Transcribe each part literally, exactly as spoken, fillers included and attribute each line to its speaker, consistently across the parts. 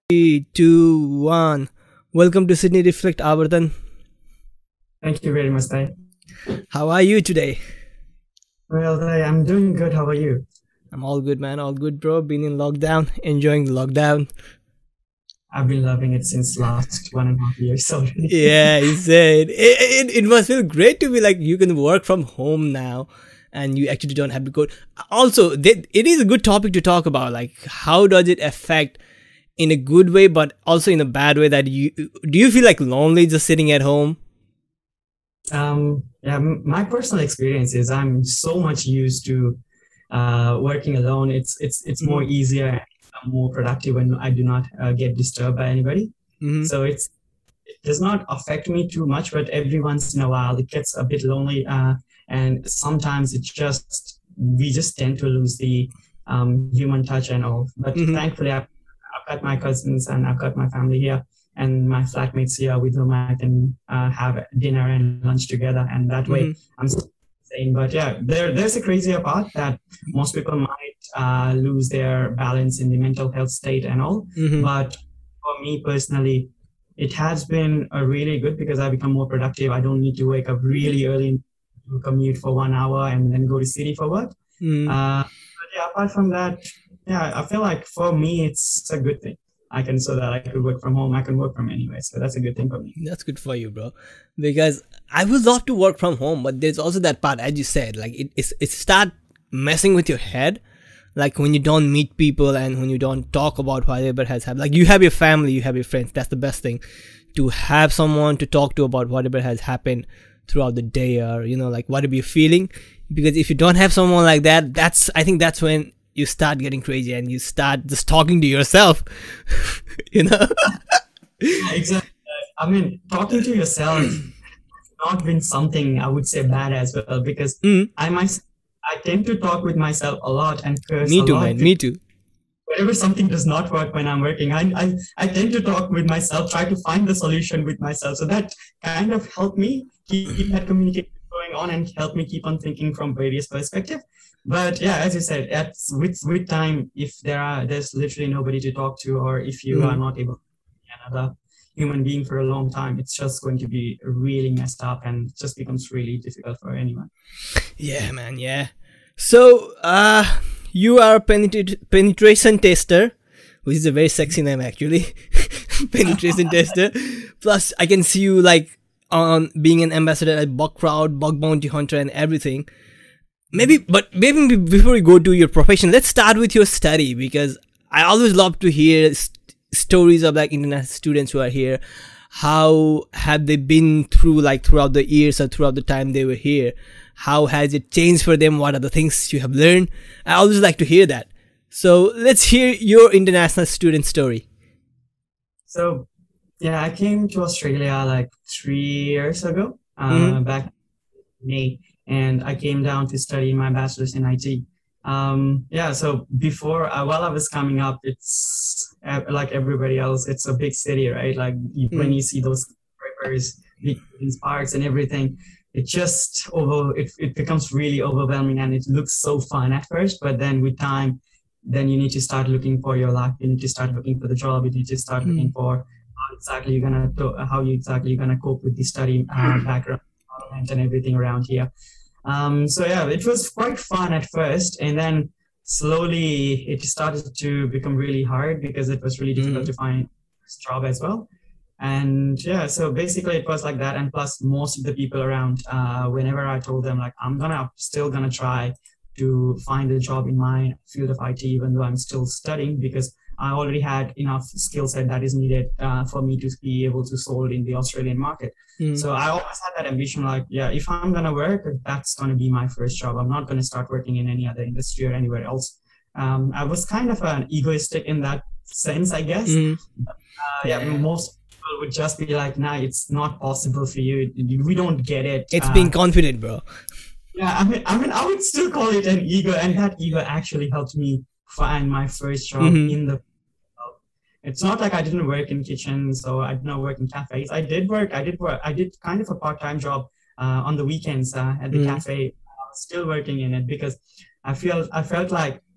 Speaker 1: Three, two, one. Welcome to Sydney Reflect, Avartan.
Speaker 2: Thank you very much, Dai.
Speaker 1: How are you today?
Speaker 2: Well, Dai, I'm doing good. How are you?
Speaker 1: I'm all good, man. All good, bro. Been in lockdown, enjoying the lockdown.
Speaker 2: I've been loving it since last one and a half years already.
Speaker 1: Yeah, he said it, it, it must feel great to be like you can work from home now and you actually don't have to go. Also, it is a good topic to talk about. Like, how does it affect in a good way, but also in a bad way that you, do you feel like lonely just sitting at home?
Speaker 2: Um, yeah, my personal experience is I'm so much used to uh, working alone. It's, it's, it's mm-hmm. more easier, more productive when I do not uh, get disturbed by anybody. Mm-hmm. So it's, it does not affect me too much, but every once in a while it gets a bit lonely. Uh, and sometimes it just, we just tend to lose the um, human touch and all. But mm-hmm. thankfully, I've, I've got my cousins and I've got my family here and my flatmates here with whom I can uh, have dinner and lunch together. And that way mm-hmm. I'm still saying, but yeah, there, there's a crazier part that most people might uh, lose their balance in the mental health state and all. Mm-hmm. But for me personally, it has been a really good because I become more productive. I don't need to wake up really early to commute for one hour and then go to city for work. Mm-hmm. Uh, but yeah, apart from that, yeah, I feel like for me, it's a good thing. I can, so that I could work from home. I can work from anywhere. So that's a good thing for me.
Speaker 1: That's good for you, bro. Because I would love to work from home, but there's also that part, as you said, like it, it's, it start messing with your head. Like when you don't meet people and when you don't talk about whatever has happened. Like you have your family, you have your friends. That's the best thing. To have someone to talk to about whatever has happened throughout the day, or, you know, like whatever you're feeling. Because if you don't have someone like that, that's, I think that's when you start getting crazy and you start just talking to yourself, you know?
Speaker 2: Yeah, exactly. I mean, talking to yourself has not been something I would say bad as well, because mm. I myself, I tend to talk with myself a lot and curse
Speaker 1: Me too,
Speaker 2: a lot.
Speaker 1: man. Me too.
Speaker 2: Whenever something does not work when I'm working, I, I, I tend to talk with myself, try to find the solution with myself. So that kind of helped me keep, keep that communication going on and help me keep on thinking from various perspectives. But yeah, as you said, at, with with time, if there are there's literally nobody to talk to, or if you mm. are not able to be another human being for a long time, it's just going to be really messed up and it just becomes really difficult for anyone.
Speaker 1: Yeah, man. Yeah. So, uh, you are a penetrat- penetration tester, which is a very sexy name actually. Penetration tester. Plus, I can see you like on being an ambassador at Bug Crowd, Bug Bounty Hunter, and everything. Maybe, but maybe before we go to your profession, let's start with your study, because I always love to hear st- stories of like international students who are here. How have they been through, like throughout the years or throughout the time they were here? How has it changed for them? What are the things you have learned? I always like to hear that. So let's hear your international student story.
Speaker 2: So, yeah, I came to Australia like three years ago, uh, mm-hmm. back in May. And I came down to study my bachelor's in I T. Um, yeah, so before, uh, while I was coming up, it's uh, like everybody else, it's a big city, right? Like you, mm. when you see those rivers, big parks and everything, it just over, it, it becomes really overwhelming and it looks so fun at first, but then with time, then you need to start looking for your life. You need to start looking for the job. You need to start mm. looking for how exactly you're gonna, how you exactly you're gonna cope with the study uh, background and everything around here. Um, so yeah, it was quite fun at first, and then slowly it started to become really hard because it was really difficult mm. to find a job as well. And yeah, so basically it was like that. And plus most of the people around, uh, whenever I told them like, I'm gonna still gonna try to find a job in my field of I T, even though I'm still studying, because I already had enough skill set that is needed uh, for me to be able to sold in the Australian market. Mm. So I always had that ambition, like, yeah, if I'm going to work, that's going to be my first job. I'm not going to start working in any other industry or anywhere else. Um, I was kind of an egoistic in that sense, I guess. Mm. Uh, yeah, yeah, most people would just be like, nah, it's not possible for you. We don't get it.
Speaker 1: It's uh, being confident, bro.
Speaker 2: Yeah, I mean, I mean, I would still call it an ego, and that ego actually helped me find my first job mm-hmm. in the. It's not like I didn't work in kitchens or I didn't work in cafes. I did work. I did work. I did kind of a part-time job uh, on the weekends uh, at the mm-hmm. cafe. I was still working in it because I feel I felt like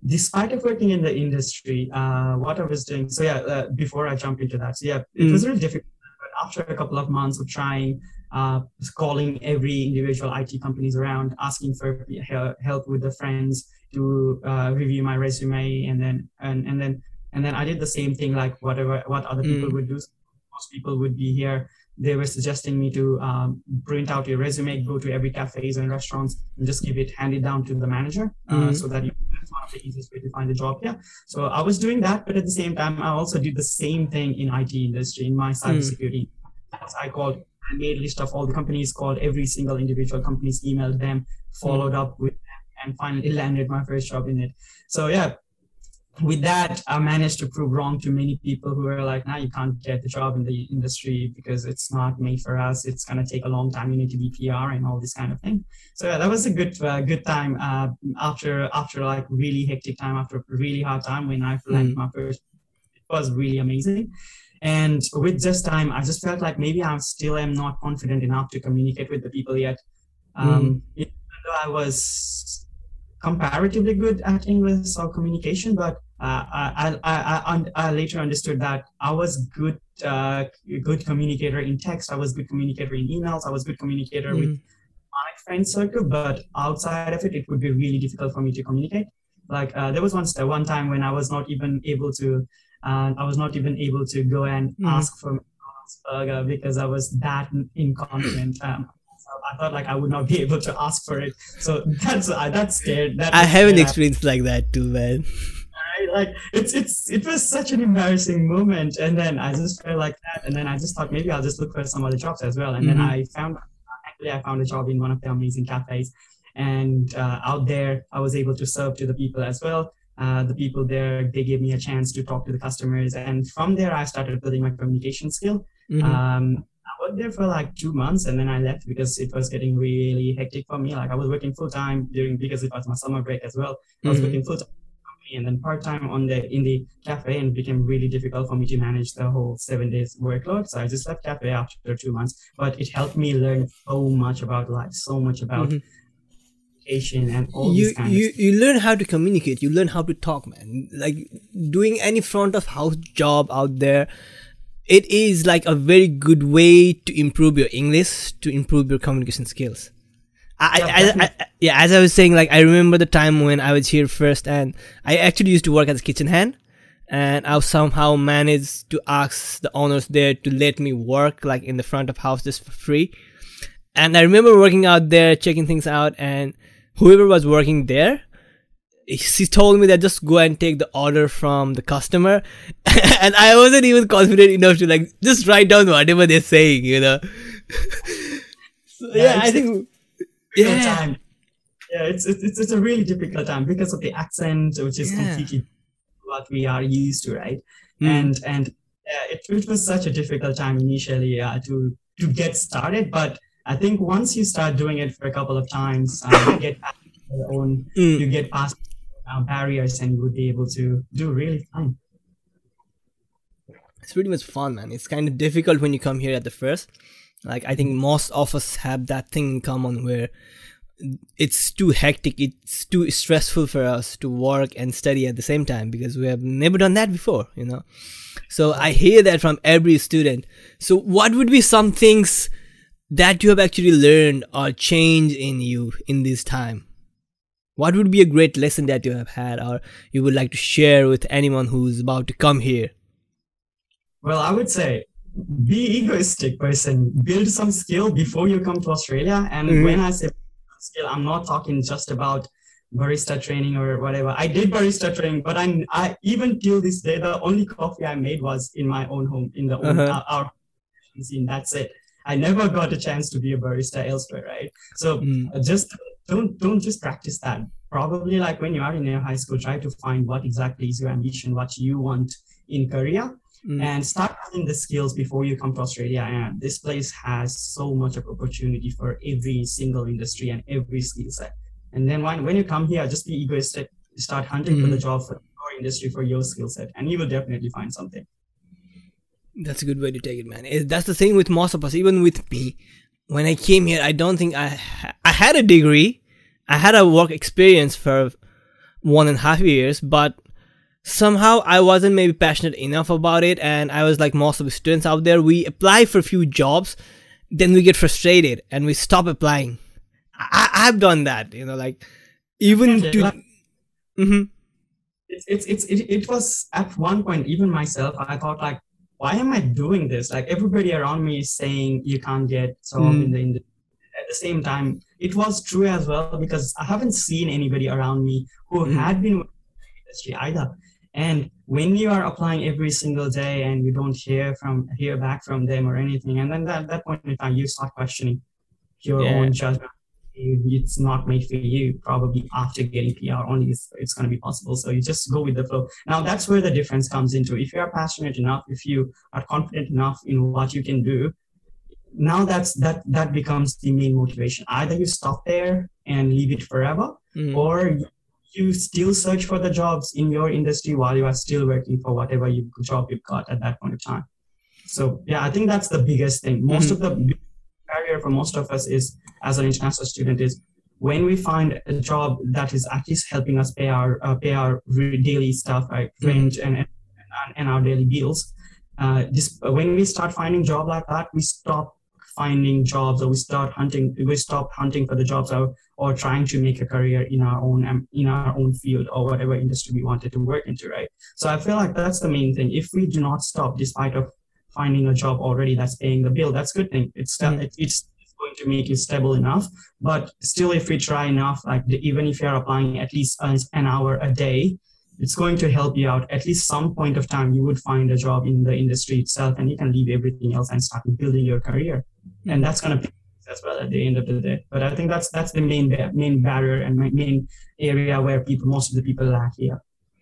Speaker 2: despite of working in the industry, uh, what I was doing, so yeah, uh, before I jump into that, so yeah, it
Speaker 1: Mm.
Speaker 2: was really difficult. But after a couple of months of trying, uh, calling every individual I T companies around, asking for he- help with the friends to uh, review my resume, and then and and then and then I did the same thing, like whatever what other people
Speaker 1: Mm.
Speaker 2: would do. Most people would be here. They were suggesting me to um, print out your resume, go to every cafes and restaurants, and just give it, hand it down to the manager, uh,
Speaker 1: Mm.
Speaker 2: so that you, that's one of the easiest way to find a job here. So I was doing that, but at the same time, I also did the same thing in I T industry, in my cybersecurity. Mm. I called, I made a list of all the companies, called every single individual companies, emailed them, followed mm. up with them, and finally landed my first job in it. So yeah, with that, I managed to prove wrong to many people who were like, nah, you can't get the job in the industry because it's not made for us. It's going to take a long time. You need to be P R and all this kind of thing. So yeah, that was a good, uh, good time uh, after, after like really hectic time, after a really hard time when I landed mm. my first, it was really amazing. And with this time, I just felt like maybe I still am not confident enough to communicate with the people yet. Um, mm. Even though I was comparatively good at English or communication, but uh, I, I, I, I later understood that I was good, uh, good communicator in text. I was good communicator in emails. I was good communicator mm. with my friend circle, but outside of it, it would be really difficult for me to communicate. Like uh, there was one one time when I was not even able to, uh, I was not even able to go and mm. ask for McDonald's burger because I was that inconfident. Um, I thought like I would not be able to ask for it, so that's uh, that's scared. That
Speaker 1: I have an experience like that too, man.
Speaker 2: Right? Like it's it's it was such an embarrassing moment, and then I just felt like that, and then I just thought maybe I'll just look for some other jobs as well, and mm-hmm. then I found actually I found a job in one of the amazing cafes, and uh, out there I was able to serve to the people as well. Uh, the people there, they gave me a chance to talk to the customers, and from there I started building my communication skill. Mm-hmm. Um, I worked there for like two months and then I left because it was getting really hectic for me. Like I was working full time during, because it was my summer break as well. I was mm-hmm. working full time and then part time on the in the cafe, and it became really difficult for me to manage the whole seven days workload. So I just left cafe after two months. But it helped me learn so much about life, so much about mm-hmm. communication and all
Speaker 1: you,
Speaker 2: these kind
Speaker 1: you,
Speaker 2: of
Speaker 1: you learn how to communicate. You learn how to talk, man. Like doing any front of house job out there, it is like a very good way to improve your English, to improve your communication skills. I, yeah, I, I, I, yeah, as I was saying, like I remember the time when I was here first, and I actually used to work as a kitchen hand, and I somehow managed to ask the owners there to let me work like in the front of house just for free. And I remember working out there, checking things out, and whoever was working there, she told me that just go and take the order from the customer. And I wasn't even confident enough to like just write down whatever they're saying, you know. So, yeah, yeah I think
Speaker 2: yeah. Time. Yeah, it's, it's it's a really difficult time because of the accent, which is yeah. completely what we are used to, right? Mm. And and yeah, it, it was such a difficult time initially uh, to to get started, but I think once you start doing it for a couple of times, uh, you get past your own, mm. you get past uh, barriers, and you would be able to do really fine.
Speaker 1: It's pretty much fun, man. It's kind of difficult when you come here at the first. Like, I think most of us have that thing in common where it's too hectic, it's too stressful for us to work and study at the same time because we have never done that before, you know. So I hear that from every student. So what would be some things that you have actually learned or changed in you in this time? What would be a great lesson that you have had or you would like to share with anyone who's about to come here?
Speaker 2: Well, I would say be egoistic person. Build some skill before you come to Australia. And mm-hmm. when I say skill, I'm not talking just about barista training or whatever. I did barista training, but I, I even till this day, the only coffee I made was in my own home, in the own, uh-huh. our, our scene. That's it. I never got a chance to be a barista elsewhere, right? So mm. just don't don't just practice that. Probably like when you are in your high school, try to find what exactly is your ambition, what you want in Korea. Mm. And start learning the skills before you come to Australia. And this place has so much of opportunity for every single industry and every skill set. And then when, when you come here, just be egoistic, start hunting mm. for the job for your industry, for your skill set, and you will definitely find something.
Speaker 1: That's a good way to take it, man. That's the thing with most of us, even with me. When I came here, I don't think I, I had a degree. I had a work experience for one and a half years, but somehow I wasn't maybe passionate enough about it, and I was like most of the students out there. We apply for a few jobs, then we get frustrated and we stop applying. I, I've done that, you know, like even
Speaker 2: Yeah,
Speaker 1: to.
Speaker 2: like,
Speaker 1: Mm-hmm,
Speaker 2: it's it's it's it, it was at one point, even myself, I thought like, why am I doing this? Like everybody around me is saying you can't get job in
Speaker 1: mm,
Speaker 2: the industry. At the same time, it was true as well because I haven't seen anybody around me who
Speaker 1: mm,
Speaker 2: had been working in the industry either. And when you are applying every single day and you don't hear from hear back from them or anything, and then at that point in time you start questioning your
Speaker 1: yeah.
Speaker 2: own judgment. It's not made for you. Probably after getting P R only it's, it's going to be possible. So you just go with the flow. Now that's where the difference comes into. If you are passionate enough, if you are confident enough in what you can do, now that's that that becomes the main motivation. Either you stop there and leave it forever,
Speaker 1: Mm,
Speaker 2: or you still search for the jobs in your industry while you are still working for whatever you job you've got at that point of time. So yeah, I think that's the biggest thing. Most
Speaker 1: mm-hmm,
Speaker 2: of the big barrier for most of us is as an international student is when we find a job that is at least helping us pay our uh, pay our re- daily stuff, like
Speaker 1: mm,
Speaker 2: rent and and, and our daily bills. Uh, this when we start finding job like that, we stop finding jobs, or we start hunting. We stop hunting for the jobs, or or trying to make a career in our own um, in our own field or whatever industry we wanted to work into, right? So I feel like that's the main thing. If we do not stop, despite of finding a job already that's paying the bill, that's a good thing. It's sta-
Speaker 1: mm,
Speaker 2: it- it's going to make you stable enough. But still, if we try enough, like the, even if you're applying at least an an hour a day, it's going to help you out. At least some point of time, you would find a job in the industry itself, and you can leave everything else and start building your career. And
Speaker 1: mm.
Speaker 2: that's going to pay as well at the end of the day. But I think that's that's the main ba- main barrier and ma- main area where people most of the people lack here.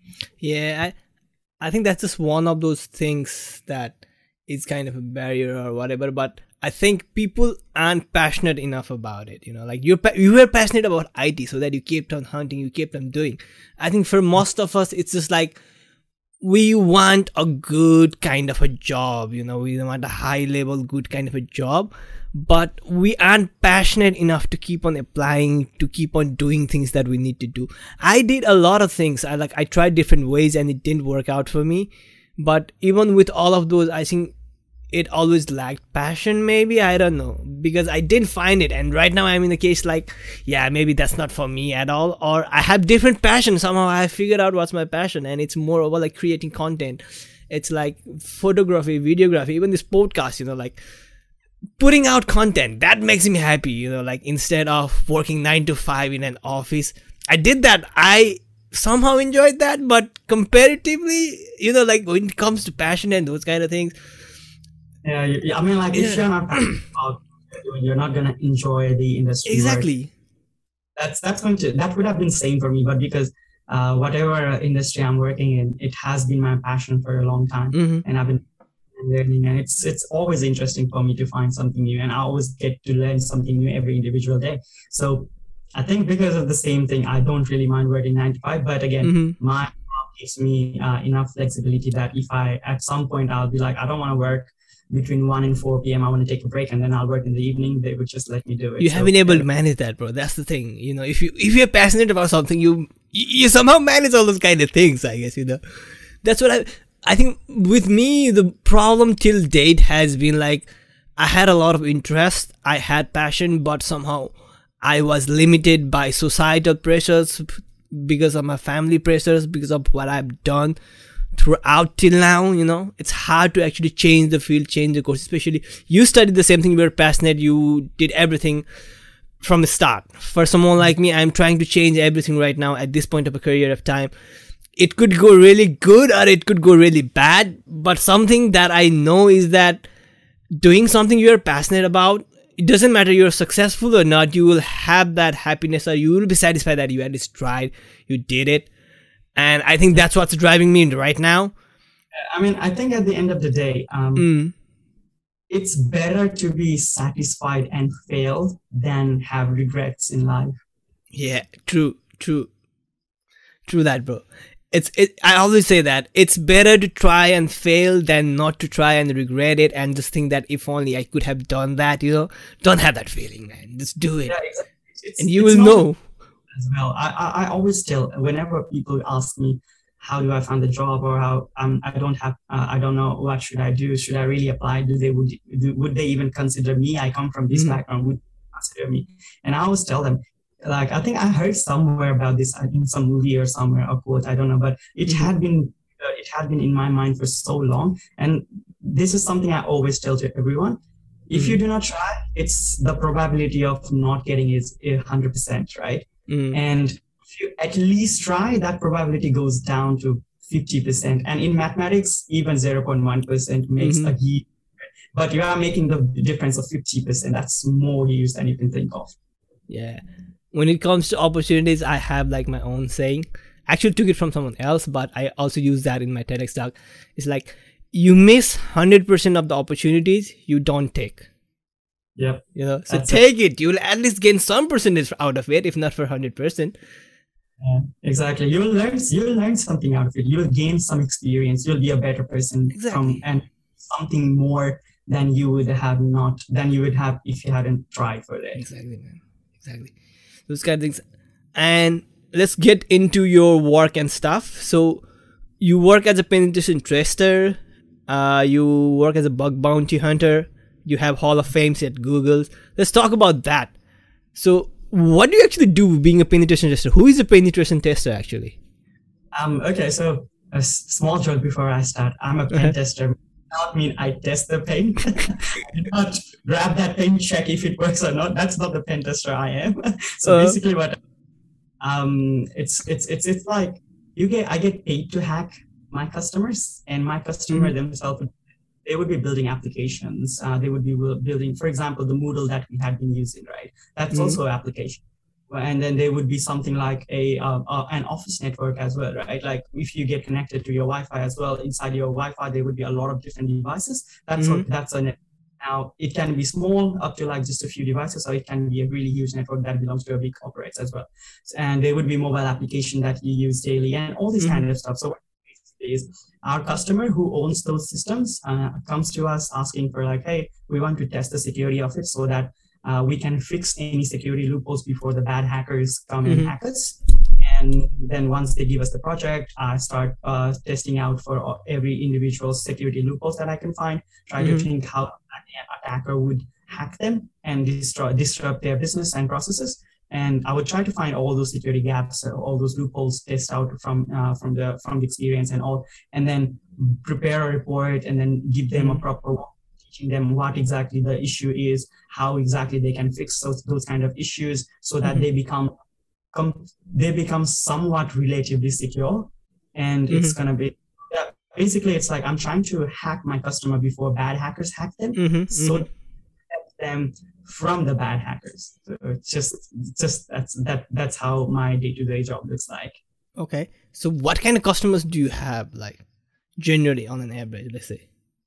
Speaker 1: Yeah, I, I think that's just one of those things that is kind of a barrier or whatever. But I think people aren't passionate enough about it. You know, like you're pa- you were passionate about I T, so that you kept on hunting, you kept on doing. I think for most of us, it's just like we want a good kind of a job. You know, we want a high level, good kind of a job. But we aren't passionate enough to keep on applying, to keep on doing things that we need to do. I did a lot of things. I like I tried different ways and it didn't work out for me. But even with all of those, I think it always lacked passion. Maybe, I don't know, because I didn't find it. And right now I'm in the case like, yeah, maybe that's not for me at all. Or I have different passion. Somehow I figured out what's my passion, and it's more about like creating content. It's like photography, videography, even this podcast, you know, like putting out content that makes me happy, you know, like instead of working nine to five in an office. I did that. I somehow enjoyed that, but comparatively, you know, like when it comes to passion and those kind of things,
Speaker 2: Yeah, you- yeah, I mean, like if
Speaker 1: yeah,
Speaker 2: you're not passionate about what you're doing, you're not gonna enjoy the industry work.
Speaker 1: exactly.
Speaker 2: That's that's going to that would have been same for me, but because uh, whatever industry I'm working in, it has been my passion for a long time,
Speaker 1: Mm-hmm.
Speaker 2: and I've been learning, and it's it's always interesting for me to find something new, and I always get to learn something new every individual day. So I think because of the same thing, I don't really mind working nine to five. But again,
Speaker 1: Mm-hmm.
Speaker 2: my job gives me uh, enough flexibility that if I at some point I'll be like, I don't want to work between one and four p m. I want to take a break, and then I'll work in the evening. They would just let me do it.
Speaker 1: You
Speaker 2: So
Speaker 1: have been able
Speaker 2: yeah,
Speaker 1: to manage that, bro. That's the thing. You know, if you if you're passionate about something, you you somehow manage all those kind of things, I guess, you know. That's what I I think with me the problem till date has been like I had a lot of interest, I had passion, but somehow I was limited by societal pressures, because of my family pressures, because of what I've done throughout till now. You know, it's hard to actually change the field, change the course. Especially you studied the same thing, you were passionate, you did everything from the start. For someone like me, I'm trying to change everything right now at this point of a career of time. It could go really good or it could go really bad, but something that I know is that doing something you're passionate about, it doesn't matter you're successful or not, you will have that happiness, or you will be satisfied that you at least tried, you did it. And I think that's what's driving me right now.
Speaker 2: I mean, I think at the end of the day, um,
Speaker 1: Mm.
Speaker 2: it's better to be satisfied and fail than have regrets in life.
Speaker 1: Yeah, true, true, true that, bro. It's it. I always say that it's better to try and fail than not to try and regret it and just think that if only I could have done that. You know, don't have that feeling, man. Just do it,
Speaker 2: Yeah, exactly. It's,
Speaker 1: and you
Speaker 2: it's
Speaker 1: will
Speaker 2: not
Speaker 1: know.
Speaker 2: as well. I, I, I always tell whenever people ask me, how do I find the job, or how um, I don't have, uh, I don't know what should I do. Should I really apply? Do they would do, would they even consider me? I come from this
Speaker 1: Mm-hmm.
Speaker 2: background. Would they consider me? And I always tell them, like, I think I heard somewhere about this in some movie or somewhere, a quote, I don't know, but it
Speaker 1: Mm-hmm.
Speaker 2: had been uh, it had been in my mind for so long. And this is something I always tell to everyone. If you
Speaker 1: Mm-hmm.
Speaker 2: do not try, it's the probability of not getting is one hundred percent, right?
Speaker 1: Mm-hmm.
Speaker 2: And if you at least try, that probability goes down to fifty percent. And in mathematics, even zero point one percent makes
Speaker 1: Mm-hmm.
Speaker 2: a huge, but you are making the difference of fifty percent. That's more use than you can think of.
Speaker 1: Yeah. When it comes to opportunities, I have like my own saying. I actually took it from someone else, but I also use that in my TEDx talk. It's like, you miss one hundred percent of the opportunities you don't take.
Speaker 2: Yep.
Speaker 1: You know, so
Speaker 2: That's
Speaker 1: take it. You'll at least gain some percentage out of it, if not for one hundred percent.
Speaker 2: Yeah, exactly. You'll learn you'll learn something out of it. You'll gain some experience. You'll be a better person
Speaker 1: Exactly.
Speaker 2: from and something more than you would have not than you would have if you hadn't tried for it.
Speaker 1: Exactly, man. Exactly. Those kind of things. And let's get into your work and stuff. So you work as a penetration tester. Uh, you work as a bug bounty hunter. You have Hall of Fames at Google. Let's talk about that. So what do you actually do being a penetration tester? Who is a penetration tester actually?
Speaker 2: Um. Okay. So a s- small joke before I start. I'm a pen
Speaker 1: Uh-huh.
Speaker 2: tester. Not mean I test the pen. I do not grab that pen, check if it works or not. That's not the pen tester I am. So
Speaker 1: Uh,
Speaker 2: basically, what um, it's it's it's it's like you get I get paid to hack my customers, and my customer
Speaker 1: Mhm.
Speaker 2: themselves, they would be building applications. Uh, they would be wil- building, for example, the Moodle that we had been using, right? That's
Speaker 1: Mhm.
Speaker 2: also an application. Well, and then there would be something like a uh, uh, an office network as well, right? Like if you get connected to your Wi-Fi as well, inside your Wi-Fi there would be a lot of different devices. That's what
Speaker 1: Mhm.
Speaker 2: that's a net. Now it can be small, up to like just a few devices, or it can be a really huge network that belongs to a big corporate as well. And there would be mobile application that you use daily, and all this
Speaker 1: Mhm.
Speaker 2: kind of stuff. So what basically is our customer who owns those systems uh, comes to us asking for like, hey, we want to test the security of it so that uh, we can fix any security loopholes before the bad hackers come and
Speaker 1: Mhm.
Speaker 2: hack us. And then once they give us the project, I start uh, testing out for uh, every individual security loopholes that I can find, try
Speaker 1: Mhm.
Speaker 2: to think how an attacker would hack them and destroy, disrupt their business and processes. And I would try to find all those security gaps, uh, all those loopholes, test out from uh, from the from the experience and all, and then prepare a report and then give them a
Speaker 1: Mhm.
Speaker 2: proper one, teaching them what exactly the issue is, how exactly they can fix those, those kind of issues, so that
Speaker 1: Mhm.
Speaker 2: they become com- they become somewhat relatively secure. And it's
Speaker 1: Mhm.
Speaker 2: gonna be yeah, basically it's like I'm trying to hack my customer before bad hackers hack them,
Speaker 1: Mhm.
Speaker 2: so
Speaker 1: Mhm.
Speaker 2: them from the bad hackers. So it's just just that's that that's how my day-to-day job looks like.
Speaker 1: Okay. So what kind of customers do you have, like, generally on an average, let's say?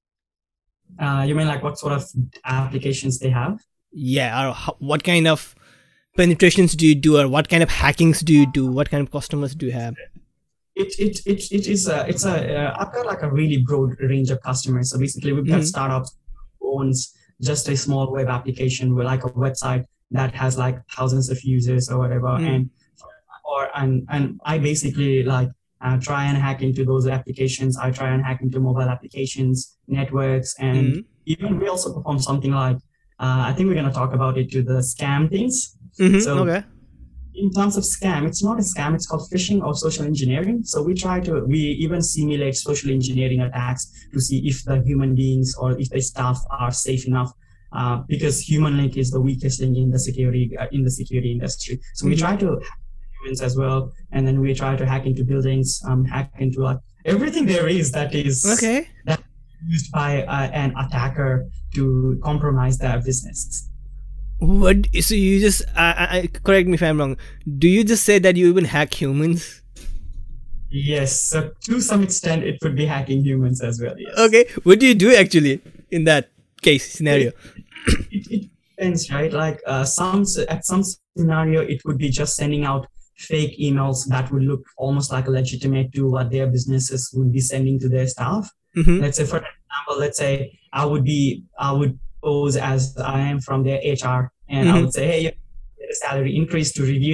Speaker 2: Uh, you mean like what sort of applications they have?
Speaker 1: Yeah, or how, what kind of penetrations do you do, or what kind of hackings do you do? What kind of customers do you have?
Speaker 2: It it it it is a it's a uh, I've got like a really broad range of customers. So basically, we've got
Speaker 1: Mhm.
Speaker 2: startups who owns just a small web application with like a website that has like thousands of users or whatever,
Speaker 1: Mhm.
Speaker 2: and or and and I basically like uh, try and hack into those applications. I try and hack into mobile applications, networks, and
Speaker 1: Mhm.
Speaker 2: even we also perform something like uh, I think we're gonna talk about it to the scam things.
Speaker 1: Mhm.
Speaker 2: So
Speaker 1: Okay.
Speaker 2: in terms of scam, it's not a scam, it's called phishing or social engineering. So we try to, we even simulate social engineering attacks to see if the human beings or if the staff are safe enough, uh, because human link is the weakest link in the security, uh, in the security industry. So we
Speaker 1: Mhm.
Speaker 2: try to hack humans as well. And then we try to hack into buildings, um, hack into like everything there is that is
Speaker 1: Okay.
Speaker 2: that used by uh, an attacker to compromise their business.
Speaker 1: What? So you just I, I, correct me if I'm wrong. Do you just say that you even hack humans?
Speaker 2: Yes, so to some extent, it would be hacking humans as well. Yes.
Speaker 1: Okay. What do you do actually in that case scenario?
Speaker 2: It, it depends, right? Like uh, some at some scenario, it would be just sending out fake emails that would look almost like a legitimate to what their businesses would be sending to their staff.
Speaker 1: Mhm.
Speaker 2: Let's say, for example, let's say I would be I would pose as I am from their H R, and I
Speaker 1: Mhm.
Speaker 2: would say, hey, you get a salary increase to review that.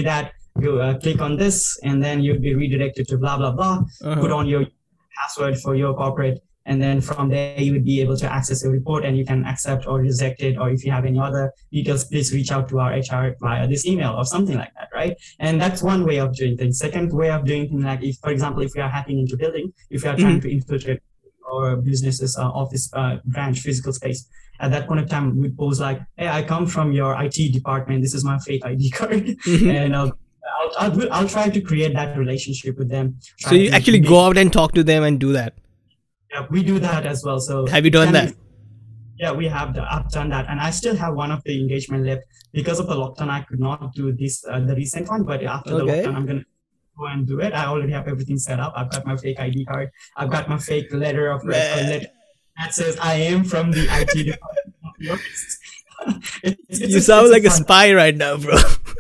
Speaker 2: you uh, click on this, and then you'll be redirected to blah blah blah. Uh-huh. Put on your password for your corporate, and then from there you would be able to access a report, and you can accept or reject it. Or if you have any other details, please reach out to our H R via this email or something like that, right? And that's one way of doing things. Second way of doing things, like if, for example, if we are hacking into building, if we are trying mm-hmm. to infiltrate our business's uh, office uh, branch physical space, at that point of time, we pose like, hey, I come from your I T department. This is my fake I D card, mm-hmm. and I'll, I'll, I'll I'll try to create that relationship with them.
Speaker 1: So you actually make, go out and talk to them and do that.
Speaker 2: Yeah, we do that as well. So
Speaker 1: have you done that?
Speaker 2: We, yeah, we have the, I've done that, and I still have one of the engagement left because of the lockdown. I could not do this uh, the recent one, but after okay. the lockdown, I'm gonna go and do it. I already have everything set up. I've got my fake I D card. I've got my fake letter of letter that says I am from the I T department. it's, it's
Speaker 1: you
Speaker 2: a,
Speaker 1: sound like a,
Speaker 2: a
Speaker 1: spy right now, bro.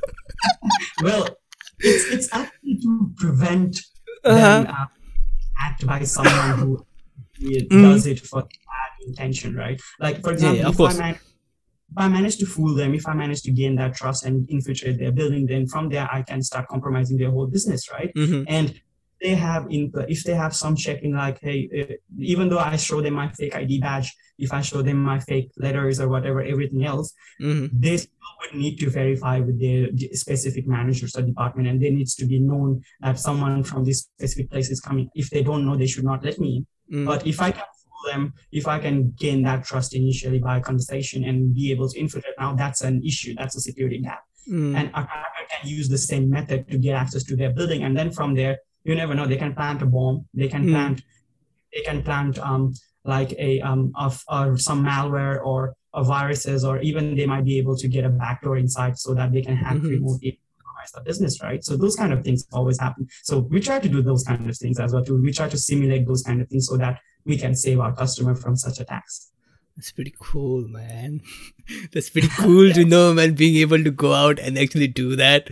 Speaker 2: Well, it's it's actually to prevent uh-huh. them uh, act by someone who mm. does it for bad intention, right? Like, for example, yeah, if, I man- if I manage to fool them, if I manage to gain that trust and infiltrate their building, then from there I can start compromising their whole business, right?
Speaker 1: Mm-hmm.
Speaker 2: And they have in if they have some checking like, hey, uh, even though I show them my fake I D badge, if I show them my fake letters or whatever, everything else,
Speaker 1: mm-hmm.
Speaker 2: they still would need to verify with their specific managers or department, and there needs to be known that someone from this specific place is coming. If they don't know, they should not let me in.
Speaker 1: Mm-hmm.
Speaker 2: But if I can fool them, if I can gain that trust initially by conversation and be able to infiltrate, now that's an issue, that's a security gap.
Speaker 1: Mm-hmm.
Speaker 2: And a hacker can use the same method to get access to their building, and then from there, you never know. They can plant a bomb. They can
Speaker 1: mm.
Speaker 2: plant. They can plant um like a um of or some malware or a viruses, or even they might be able to get a backdoor inside so that they can hack
Speaker 1: mm-hmm.
Speaker 2: remotely compromise the business, right? So those kind of things always happen. So we try to do those kind of things as well too. We try to simulate those kind of things so that we can save our customer from such attacks.
Speaker 1: That's pretty cool, man. That's pretty cool to know, man. Being able to go out and actually do that.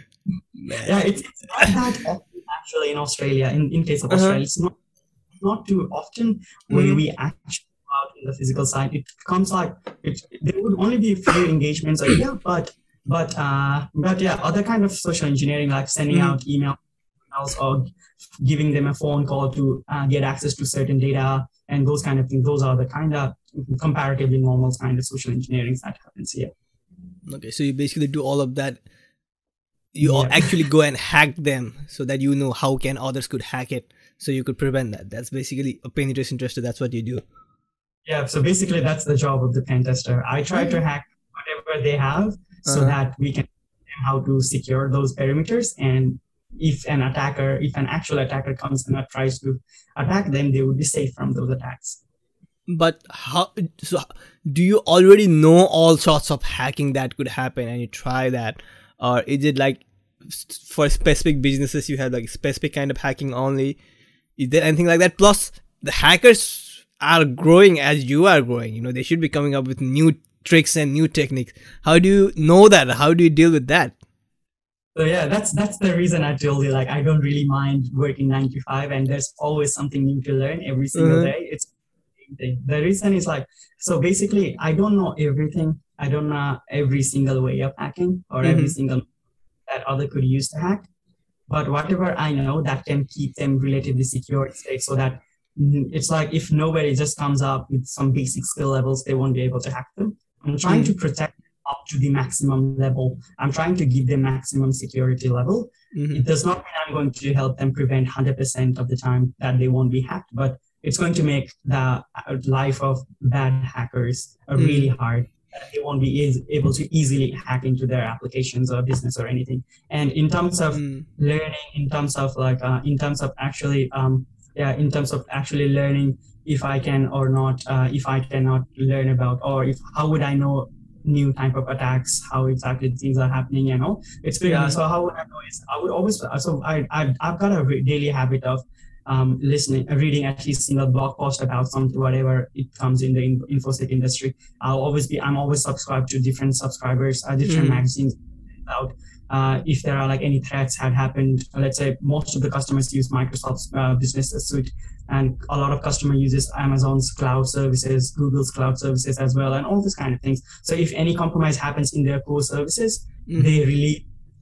Speaker 1: Man.
Speaker 2: Yeah, it's, it's not that often. Actually, in Australia, in, in case of
Speaker 1: uh-huh.
Speaker 2: Australia, it's not not too often when mm-hmm. we actually go out in the physical side. It comes like it, there would only be a few engagements a year, but but uh, but yeah, other kind of social engineering like sending mm-hmm. out email emails or giving them a phone call to uh, get access to certain data and those kind of things. Those are the kind of comparatively normal kind of social engineering that happens here.
Speaker 1: Okay, so you basically do all of that. You
Speaker 2: yeah.
Speaker 1: actually go and hack them so that you know how can others could hack it, so you could prevent that. That's basically a penetration tester. That's what you do.
Speaker 2: Yeah. So basically, that's the job of the pen tester. I try to hack whatever they have so uh-huh. that we can learn how to secure those perimeters. And if an attacker, if an actual attacker comes and tries to attack them, they would be safe from those attacks.
Speaker 1: But how? So do you already know all sorts of hacking that could happen, and you try that? Or is it like for specific businesses you have like specific kind of hacking only? Is there anything like that? Plus, the hackers are growing as you are growing. You know, they should be coming up with new tricks and new techniques. How do you know that? How do you deal with that?
Speaker 2: So yeah, that's that's the reason I told you, like, I don't really mind working nine to five, and there's always something new to learn every single
Speaker 1: mm-hmm.
Speaker 2: day. It's the reason is like, so basically, I don't know everything. I don't know every single way of hacking or mm-hmm. every single that other could use to hack. But whatever I know that can keep them relatively secure, it's so that it's like if nobody just comes up with some basic skill levels, they won't be able to hack them. I'm trying mm-hmm. to protect them up to the maximum level. I'm trying to give them maximum security level.
Speaker 1: Mm-hmm.
Speaker 2: It does not mean I'm going to help them prevent one hundred percent of the time that they won't be hacked, but it's going to make the life of bad hackers mm-hmm. really hard. They won't be e- able to easily hack into their applications or business or anything. And in terms of
Speaker 1: mm.
Speaker 2: learning, in terms of like, uh, in terms of actually, um, yeah, in terms of actually learning if I can or not, uh, if I cannot learn about, or if how would I know new type of attacks, how exactly things are happening, you know? It's pretty, uh, so how would I know is I would always, so I, I I've got a daily habit of Um, listening, uh, reading at least single blog post about something, whatever it comes in the in- infosec industry. I'll always be, I'm always subscribed to different subscribers, uh, different mm. magazines out. Uh, if there are like any threats had happened, let's say most of the customers use Microsoft's uh, Business Suite, and a lot of customer uses Amazon's cloud services, Google's cloud services as well, and all this kind of things. So if any compromise happens in their core services, mm. they really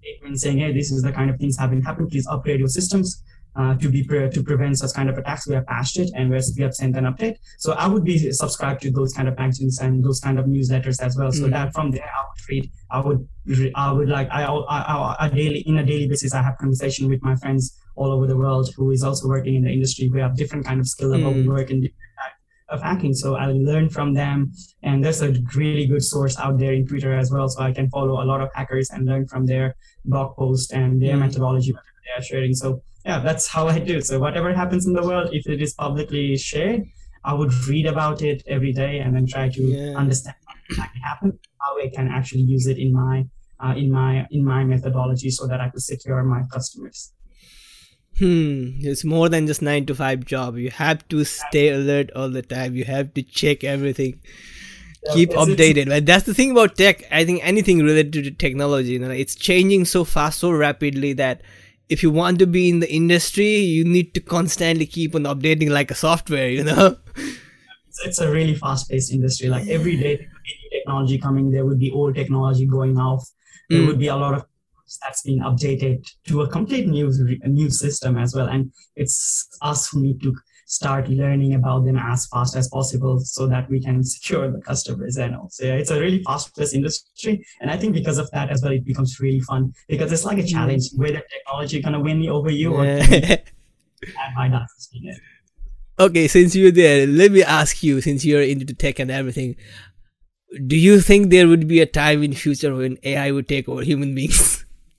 Speaker 2: statement saying, hey, this is the kind of things have been happening. Please upgrade your systems uh, to be pre- to prevent such kind of attacks. We have patched it and we have sent an update. So I would be subscribed to those kind of magazines and those kind of newsletters as well. So mm-hmm. that from there I would read. I would I would like I, I, I, I daily in a daily basis I have conversation with my friends all over the world who is also working in the industry. We have different kind of skill level. Mm-hmm. We work in different of hacking, so I learn from them, and there's a really good source out there in Twitter as well, so I can follow a lot of hackers and learn from their blog posts and their mm. methodology that they are sharing. So yeah, that's how I do. So whatever happens in the world, if it is publicly shared, I would read about it every day and then try to yeah. understand what exactly happened, how I can actually use it in my uh, in my in my methodology so that I could secure my customers.
Speaker 1: Hmm, it's more than just nine to five job. You have to stay alert all the time. You have to check everything. Yeah, keep updated. But that's the thing about tech. I think anything related to technology, you know, it's changing so fast, so rapidly that if you want to be in the industry, you need to constantly keep on updating like a software, you know.
Speaker 2: It's, it's a really fast-paced industry. Like every day, there would be new technology coming. There would be old technology going off. There mm. would be a lot of that's being updated to a complete new a new system as well, and it's us who need to start learning about them as fast as possible so that we can secure the customers. And also, yeah, it's a really fast-paced industry, and I think because of that as well, it becomes really fun because it's like a challenge whether technology gonna win over you or yeah. my not it.
Speaker 1: Okay, since you're there, let me ask you, since you're into tech and everything, do you think there would be a time in future when A I would take over human beings?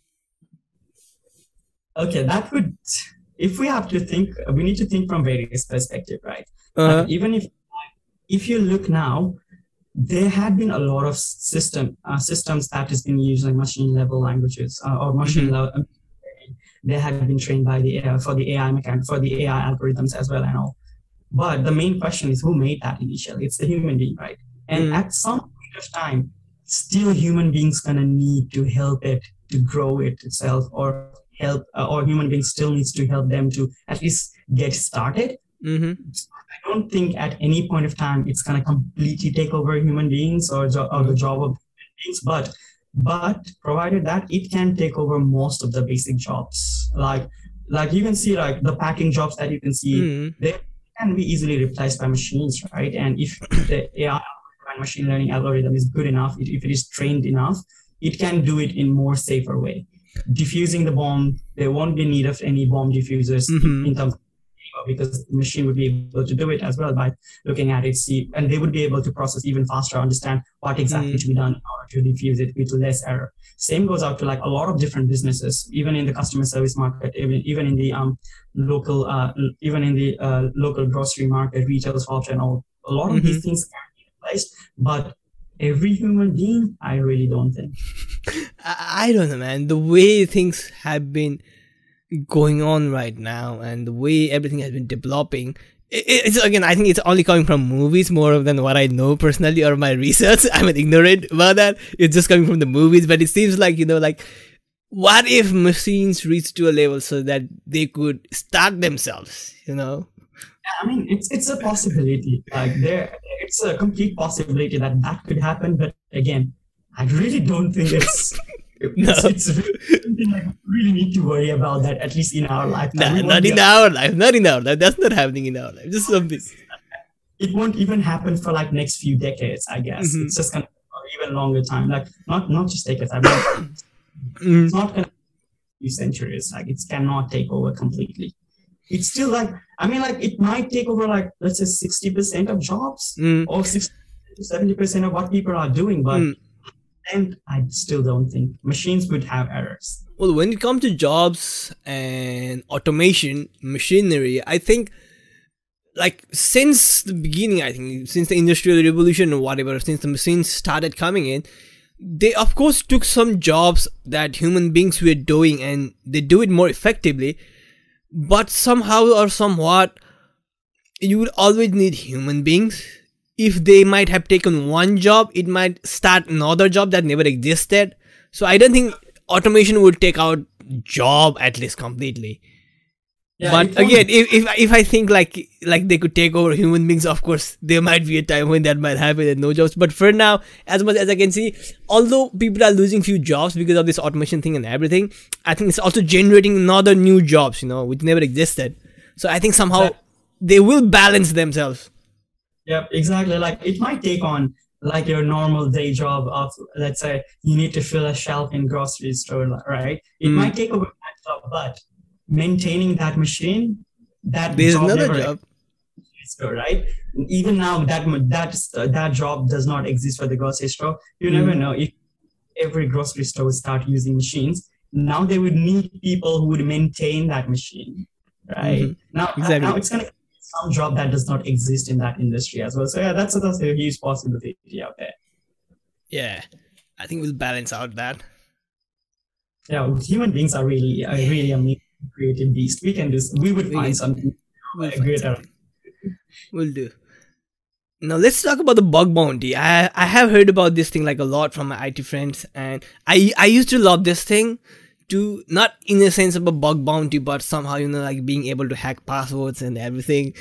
Speaker 2: Okay, that would, if we have to think, we need to think from various perspectives, right?
Speaker 1: Uh-huh.
Speaker 2: Like even if if you look now, there had been a lot of system uh, systems that has been using machine level languages uh, or machine mm-hmm. level. They had been trained by the uh, for the A I mechanic for the A I algorithms as well and all. But the main question is who made that initially? It's the human being, right? And mm-hmm. at some point of time, still human beings gonna need to help it to grow it itself, or help uh, or human beings still needs to help them to at least get started.
Speaker 1: Mm-hmm.
Speaker 2: I don't think at any point of time it's going to completely take over human beings or, jo- or the job of human beings, but but provided that it can take over most of the basic jobs, like like you can see like the packing jobs that you can see, mm-hmm. they can be easily replaced by machines, right? And if the A I and machine learning algorithm is good enough, if it is trained enough, it can do it in more safer way. Diffusing the bomb, there won't be need of any bomb diffusers mm-hmm. in terms of, because the machine would be able to do it as well by looking at it, see, and they would be able to process even faster, understand what exactly mm-hmm. to be done in order to diffuse it with less error. Same goes out to like a lot of different businesses, even in the customer service market, even even in the um local, uh, even in the uh, local grocery market, retail shops and all. A lot of mm-hmm. these things can be replaced, but every human being, I really don't think.
Speaker 1: I don't know, man. The way things have been going on right now and the way everything has been developing, it's again, I think it's only coming from movies more than what I know personally or my research. I'm an ignorant about that. It's just coming from the movies, but it seems like, you know, like, what if machines reach to a level so that they could start themselves, you know?
Speaker 2: I mean, it's it's a possibility. Like there, it's a complete possibility that that could happen. But again, I really don't think it's
Speaker 1: no.
Speaker 2: it's, it's really something like we really need to worry about that, at least in our lifetime.
Speaker 1: Nah, not in our life. Not in our life. That's not happening in our life. Just something.
Speaker 2: It won't even happen for like next few decades, I guess. Mm-hmm. It's just gonna or even longer time. Like not not just decades. I mean, mm. it's not gonna be centuries. Like it cannot take over completely. It's still like, I mean, like it might take over like, let's say sixty percent of jobs mm. or sixty to seventy percent of what people are doing. But mm. and I still don't think machines would have errors.
Speaker 1: Well, when it comes to jobs and automation, machinery, I think like since the beginning, I think since the industrial revolution or whatever, since the machines started coming in, they of course took some jobs that human beings were doing and they do it more effectively. But somehow or somewhat, you would always need human beings. If they might have taken one job, it might start another job that never existed. So I don't think automation would take out job at least completely.
Speaker 2: Yeah,
Speaker 1: But
Speaker 2: it won't.
Speaker 1: again, if, if if I think like like they could take over human beings, of course there might be a time when that might happen and no jobs. But for now, as much as I can see, although people are losing few jobs because of this automation thing and everything, I think it's also generating another new jobs, you know, which never existed. So I think somehow
Speaker 2: Exactly.
Speaker 1: they will balance themselves.
Speaker 2: Yep, exactly. Like it might take on like your normal day job of, let's say you need to fill a shelf in grocery store, right? It
Speaker 1: Mm.
Speaker 2: might take over that job, but maintaining that machine, that
Speaker 1: There's
Speaker 2: job
Speaker 1: another
Speaker 2: never
Speaker 1: job.
Speaker 2: exists, right? Even now, that that uh, that job does not exist for the grocery store. You
Speaker 1: Mm.
Speaker 2: never know if every grocery store would start using machines. Now they would need people who would maintain that machine, right?
Speaker 1: Mhm.
Speaker 2: Now, now
Speaker 1: Exactly.
Speaker 2: it's gonna some job that does not exist in that industry as well. So yeah, that's that's a huge possibility out there.
Speaker 1: Yeah, I think we'll balance out that.
Speaker 2: Yeah, human beings are really are
Speaker 1: Yeah,
Speaker 2: really amazing, creative beast. We can do. We would
Speaker 1: we
Speaker 2: find
Speaker 1: can.
Speaker 2: something
Speaker 1: We'll find
Speaker 2: greater.
Speaker 1: something. We'll do. Now let's talk about the bug bounty. I I have heard about this thing like a lot from my I T friends, and I I used to love this thing, to not in the sense of a bug bounty, but somehow you know like being able to hack passwords and everything.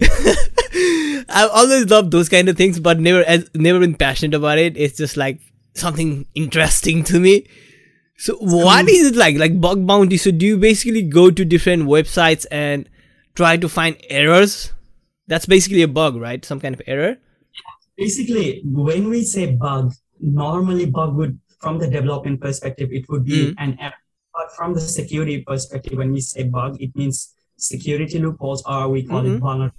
Speaker 1: I've always loved those kind of things, but never as never been passionate about it. It's just like something interesting to me. So what is it like like bug bounty? So do you basically go to different websites and try to find errors? That's basically a bug, right? Some kind of error.
Speaker 2: Basically, when we say bug, normally bug would, from the development perspective, it would be
Speaker 1: Mm.
Speaker 2: an error. But from the security perspective, when we say bug, it means security loopholes, or we call it
Speaker 1: Mm-hmm.
Speaker 2: vulnerable.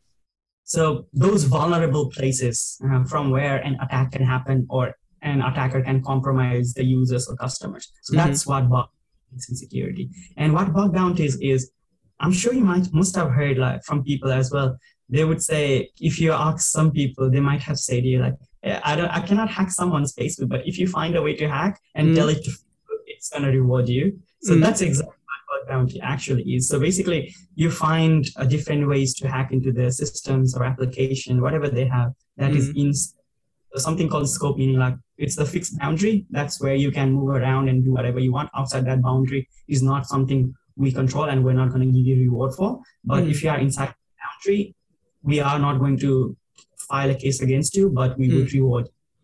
Speaker 2: So those vulnerable places uh, from where an attack can happen, or an attacker can compromise the users or customers. So
Speaker 1: Mm-hmm.
Speaker 2: that's what bug is in security. And what bug bounties is, I'm sure you might must have heard like from people as well. They would say, if you ask some people, they might have said to you like, "Eh, I don't, I cannot hack someone's Facebook, but if you find a way to hack and
Speaker 1: Mm.
Speaker 2: tell it to Facebook, it's gonna reward you." So
Speaker 1: Mm.
Speaker 2: that's exactly what bug bounty actually is. So basically, you find uh, different ways to hack into their systems or application, whatever they have that is
Speaker 1: Mm.
Speaker 2: in something called scope, meaning like it's the fixed boundary. That's where you can move around and do whatever you want. Outside that boundary is not something we control, and we're not going to give you reward for. But
Speaker 1: Mm.
Speaker 2: if you are inside the boundary, we are not going to file a case against you, but we would
Speaker 1: Mm.
Speaker 2: reward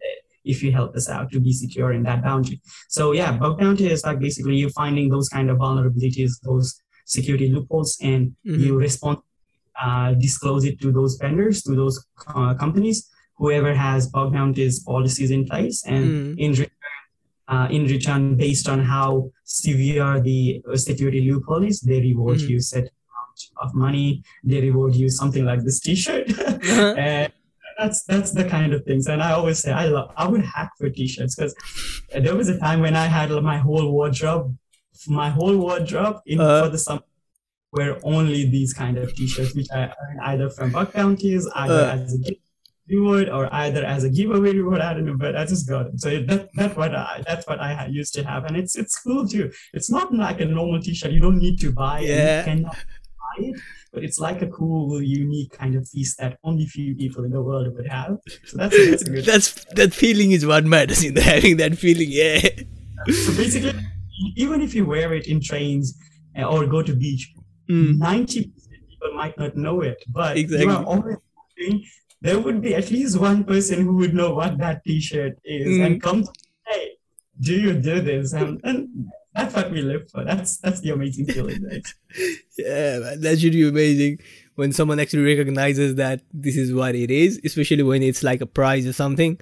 Speaker 2: if you help us out to be secure in that boundary. So yeah, bug bounty is like basically you finding those kind of vulnerabilities, those security loopholes, and
Speaker 1: Mm-hmm.
Speaker 2: you respond, uh, disclose it to those vendors, to those uh, companies, whoever has bug bounties policies in place, and
Speaker 1: Mm.
Speaker 2: in return, uh, in return, based on how severe the uh, security loophole is, they reward
Speaker 1: Mhm.
Speaker 2: you set amount of money. They reward you something like this T-shirt,
Speaker 1: Uh-huh.
Speaker 2: and that's that's the kind of things. And I always say I love I would hack for T-shirts, because there was a time when I had my whole wardrobe, my whole wardrobe in
Speaker 1: Uh.
Speaker 2: for the summer were only these kind of T-shirts, which I earned either from bug bounties, either
Speaker 1: Uh.
Speaker 2: as a gift reward, or either as a giveaway reward. I don't know, but I just got it. So that that what I that's what I used to have, and it's it's cool too. It's not like a normal T-shirt. You don't need to buy it.
Speaker 1: Yeah.
Speaker 2: You cannot buy it, but it's like a cool, unique kind of piece that only few people in the world would have. So that's that's a good.
Speaker 1: That's that feeling is what matters in the having that feeling. Yeah.
Speaker 2: So basically, even if you wear it in trains uh, or go to beach,
Speaker 1: Mm.
Speaker 2: ninety percent people might not know it, but
Speaker 1: Exactly.
Speaker 2: you are always thinking, there would be at least one person who would know what that T-shirt is
Speaker 1: Mm.
Speaker 2: and come to, hey, do you do this? And, and that's what we live for. That's that's the amazing feeling, right?
Speaker 1: Yeah, man, that should be amazing when someone actually recognizes that this is what it is, especially when it's like a prize or something.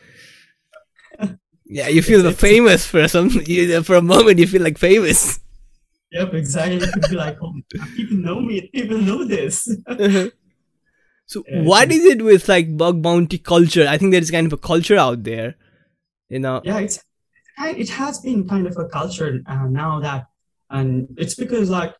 Speaker 1: Yeah, you feel
Speaker 2: It's-
Speaker 1: famous for some you, for a moment. You feel like famous.
Speaker 2: Yep, exactly. You could be like, oh, people know me. People know this.
Speaker 1: So
Speaker 2: Yeah,
Speaker 1: what
Speaker 2: it's-
Speaker 1: is it with like bug bounty culture? I think there is kind of a culture out there, you know.
Speaker 2: Yeah, it's it has been kind of a culture uh, now that, and it's because like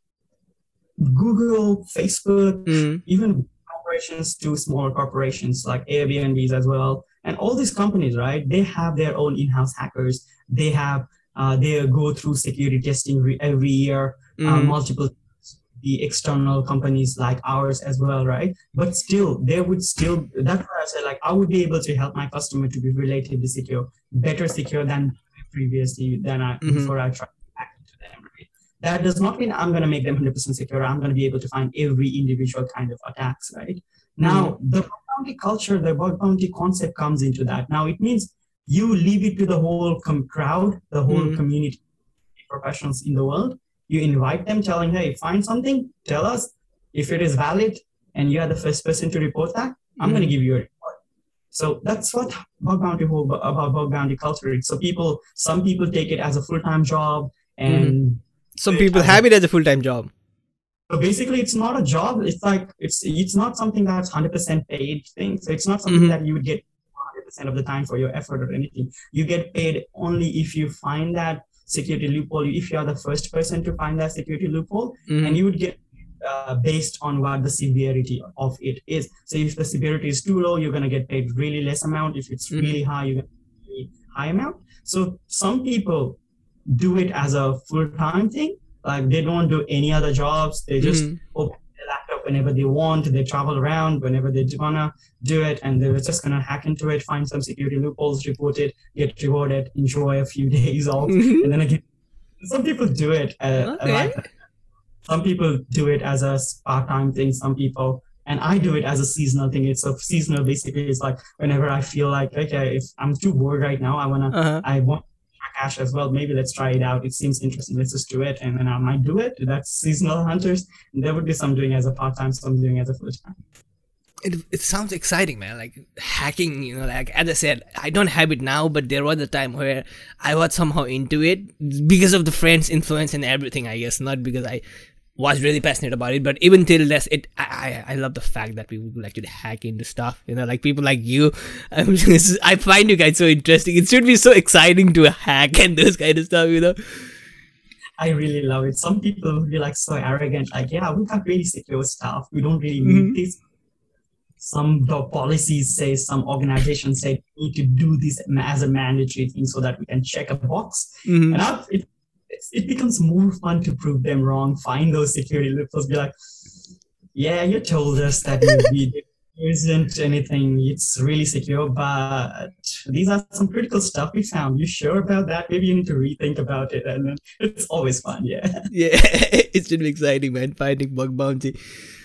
Speaker 2: Google, Facebook,
Speaker 1: Mm.
Speaker 2: even corporations to small corporations like Airbnbs as well, and all these companies, right? They have their own in-house hackers. They have uh, they go through security testing re- every year, uh,
Speaker 1: Mm.
Speaker 2: multiple the external companies like ours as well, right? But still, they would still. That's why I say like I would be able to help my customer to be relatively secure, better secure than previously than I
Speaker 1: Mhm.
Speaker 2: before I tried to hack into them, right? that does not mean I'm going to make them one hundred percent secure. I'm going to be able to find every individual kind of attacks, right? Now, the bug bounty culture, the bug bounty concept comes into that. Now, it means you leave it to the whole com- crowd, the whole
Speaker 1: Mm-hmm.
Speaker 2: community professionals in the world. You invite them telling, hey, find something, tell us if it is valid, and you are the first person to report that, I'm
Speaker 1: Mm-hmm.
Speaker 2: going to give you a report. So that's what bug bounty whole about bug bounty culture is. So people, some people take it as a full-time job, and
Speaker 1: Mm-hmm. Some
Speaker 2: it
Speaker 1: people
Speaker 2: as a-
Speaker 1: have it as a full-time job.
Speaker 2: so basically, it's not a job. It's like it's it's not something that's one hundred percent paid thing. So it's not something
Speaker 1: Mhm.
Speaker 2: that you would get one hundred percent of the time for your effort or anything. You get paid only if you find that security loophole. If you are the first person to find that security loophole,
Speaker 1: Mhm.
Speaker 2: and you would get uh, based on what the severity of it is. So if the severity is too low, you're gonna get paid really less amount. If it's
Speaker 1: Mhm.
Speaker 2: really high, you're gonna get really high amount. So some people do it as a full-time thing. Like they don't do any other jobs. They just
Speaker 1: Mhm.
Speaker 2: open their laptop whenever they want. They travel around whenever they wanna do it, and they're just gonna hack into it, find some security loopholes, report it, get rewarded, enjoy a few days off,
Speaker 1: Mhm.
Speaker 2: and then again. Some people do it uh,
Speaker 1: Okay.
Speaker 2: like that. Some people do it as a part-time thing. Some people, and I do it as a seasonal thing. It's a seasonal. Basically, it's like whenever I feel like, okay, if I'm too bored right now, I wanna,
Speaker 1: Uh-huh.
Speaker 2: I want cash as well. Maybe let's try it out. It seems interesting. Let's just do it, and then I might do it. That's seasonal hunters. And there would be some doing as a part-time, some doing as a full-time.
Speaker 1: It, it sounds exciting, man. Like hacking, you know, like as I said, I don't have it now, but there was a time where I was somehow into it because of the friends' influence and everything, I guess. Not because I was really passionate about it, but even till less, it I, I I love the fact that people would actually hack into stuff, you know, like people like you. I'm just, I find you guys so interesting. It should be so exciting to hack and those kind of stuff, you know.
Speaker 2: I really love it. Some people would be like so arrogant, like, yeah, we got really secure stuff. We don't really need
Speaker 1: Mhm.
Speaker 2: this. Some the policies say, some organizations say, we need to do this as a mandatory thing so that we can check a box.
Speaker 1: Mhm.
Speaker 2: And I, it, it's- it becomes more fun to prove them wrong, find those security loopholes, be like, yeah, you told us that you, we, there isn't anything, it's really secure, but these are some critical stuff we found. You sure about that? Maybe you need to rethink about it. And then it's always fun, yeah.
Speaker 1: Yeah, it should be exciting, man. Finding bug bounty.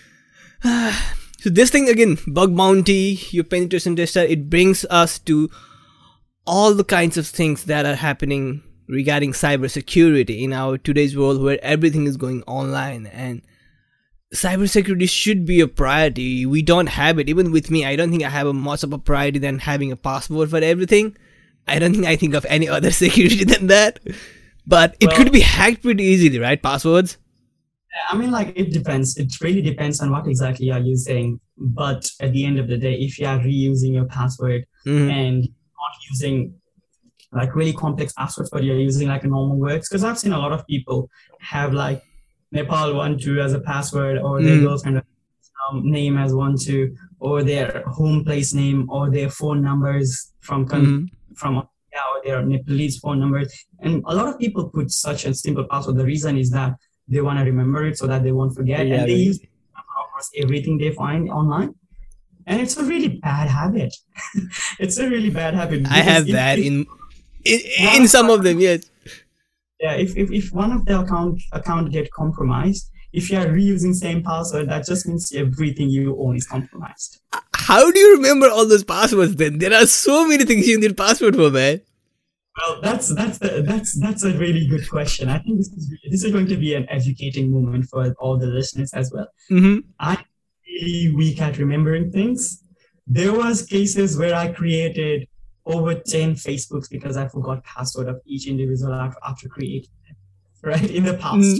Speaker 1: So this thing again, bug bounty, your penetration tester, it brings us to all the kinds of things that are happening regarding cybersecurity in our today's world where everything is going online, and cybersecurity should be a priority. We don't have it. Even with me, I don't think I have a much of a priority than having a password for everything. I don't think I think of any other security than that. But it
Speaker 2: Well-
Speaker 1: could be hacked pretty easily, right? Passwords.
Speaker 2: I mean, like, it depends. It really depends on what exactly you're using. But at the end of the day, if you are reusing your password
Speaker 1: Mhm.
Speaker 2: and not using like really complex passwords, but you're using like a normal words, because I've seen a lot of people have like Nepal one two as a password, or their
Speaker 1: Mm.
Speaker 2: girlfriend um, name as one two, or their home place name, or their phone numbers from con-
Speaker 1: Mhm.
Speaker 2: from yeah, or their Nepalese phone numbers. And a lot of people put such a simple password. The reason is that they want to remember it so that they won't forget,
Speaker 1: Yeah,
Speaker 2: and they
Speaker 1: right.
Speaker 2: use almost everything they find online. And it's a really bad habit. It's a really bad habit.
Speaker 1: I
Speaker 2: because
Speaker 1: have
Speaker 2: if-
Speaker 1: that
Speaker 2: if-
Speaker 1: in in, in some of them, yes.
Speaker 2: Yeah, if, if, if one of the account account get compromised, if you are reusing same password, that just means everything you own is compromised.
Speaker 1: How do you remember all those passwords then? There are so many things you need password for, man.
Speaker 2: Well, that's that's the, that's that's a really good question. I think this is this is going to be an educating moment for all the listeners as well.
Speaker 1: Mm-hmm.
Speaker 2: I'm really weak at remembering things. There was cases where I created over ten Facebooks because I forgot password of each individual after, after creating it, right, in the past.
Speaker 1: Mm.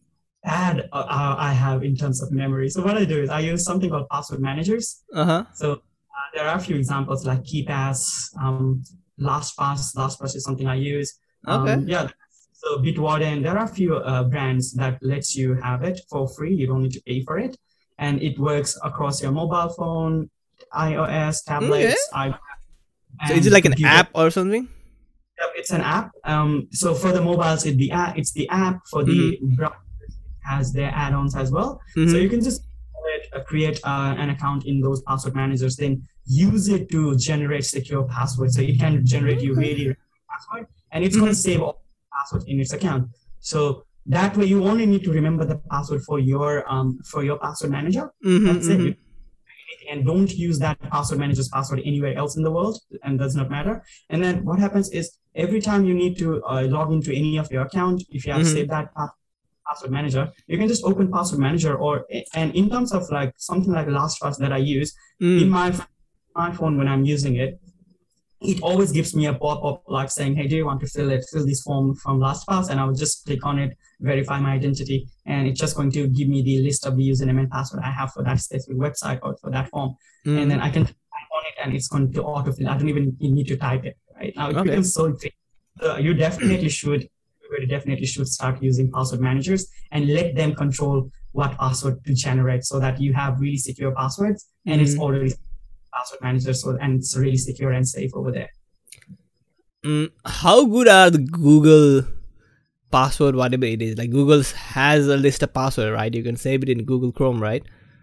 Speaker 2: Bad uh, uh, I have in terms of memory. So what I do is I use something called password managers.
Speaker 1: Uh-huh.
Speaker 2: So uh, there are a few examples like KeePass, um, LastPass. LastPass is something I use. Um,
Speaker 1: Okay.
Speaker 2: Yeah. So Bitwarden, there are a few uh, brands that lets you have it for free. You don't need to pay for it, and it works across your mobile phone, iOS, tablets. iPad,
Speaker 1: So is
Speaker 2: and
Speaker 1: it like an
Speaker 2: computer.
Speaker 1: app or something?
Speaker 2: Yep, it's an app. Um, so for the mobiles, it the app. It's the app. For the browsers, it has their add-ons as well.
Speaker 1: Mhm.
Speaker 2: So you can just create, uh, create uh, an account in those password managers, then use it to generate secure passwords. So it can generate you really password, and it's going to save all passwords in its account. So that way you only need to remember the password for your um for your password manager.
Speaker 1: Mm-hmm,
Speaker 2: That's
Speaker 1: mm-hmm.
Speaker 2: it. And don't use that password manager's password anywhere else in the world, and does not matter. And then what happens is every time you need to uh, log into any of your account, if you have
Speaker 1: Mm-hmm.
Speaker 2: saved that pass- password manager, you can just open password manager. Or and in terms of like something like LastPass that I use
Speaker 1: Mm.
Speaker 2: in my my phone when I'm using it, it always gives me a pop-up like saying, hey, do you want to fill it, fill this form from LastPass? And I will just click on it, verify my identity, and it's just going to give me the list of the username and password I have for that specific website or for that form.
Speaker 1: Mm.
Speaker 2: And then I can type on it and it's going to autofill. I don't even need to type it, right? Now it
Speaker 1: Okay.
Speaker 2: becomes so efficient. So you definitely should, you definitely should start using password managers and let them control what password to generate so that you have really secure passwords and it's
Speaker 1: Mm.
Speaker 2: already password manager, so and it's really secure and safe over there.
Speaker 1: Mm, how good are the Google password, whatever it is? Like Google has a list of password, right? You can save it in Google Chrome, right?